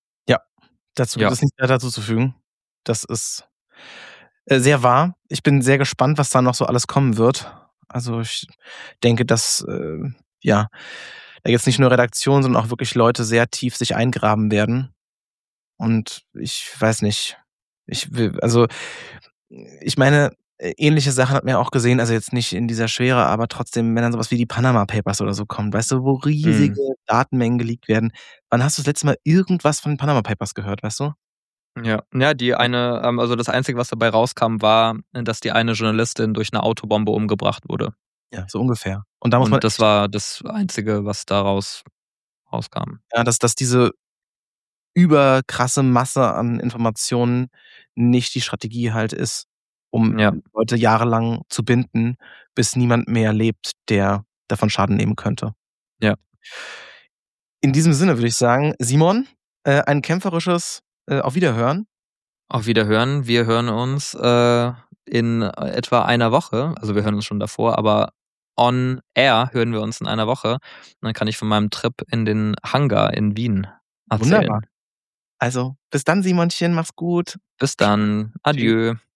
Dazu Ja. gibt es nichts mehr dazu zu fügen. Das ist äh, sehr wahr. Ich bin sehr gespannt, was da noch so alles kommen wird. Also ich denke, dass äh, ja da jetzt nicht nur Redaktion, sondern auch wirklich Leute sehr tief sich eingraben werden. Und ich weiß nicht. Ich will, also ich meine, äh, ähnliche Sachen hat man ja auch gesehen, also jetzt nicht in dieser Schwere, aber trotzdem, wenn dann sowas wie die Panama Papers oder so kommt, weißt du, wo riesige Datenmengen geleakt werden. Wann hast du das letzte Mal irgendwas von den Panama Papers gehört, weißt du? Ja, ja, die eine, ähm, also das Einzige, was dabei rauskam, war, dass die eine Journalistin durch eine Autobombe umgebracht wurde. Ja, so ungefähr. Und da muss man Und das war das Einzige, was daraus rauskam. ja, dass, dass diese überkrasse Masse an Informationen nicht die Strategie halt ist, um Ja. Leute jahrelang zu binden, bis niemand mehr lebt, der davon Schaden nehmen könnte. Ja. In diesem Sinne würde ich sagen, Simon, äh, ein kämpferisches äh, Auf Wiederhören. Auf Wiederhören. Wir hören uns äh, in etwa einer Woche. Also wir hören uns schon davor, aber on air hören wir uns in einer Woche. Und dann kann ich von meinem Trip in den Hangar in Wien erzählen. Wunderbar. Also, bis dann, Simonchen, mach's gut. Bis dann. Adieu.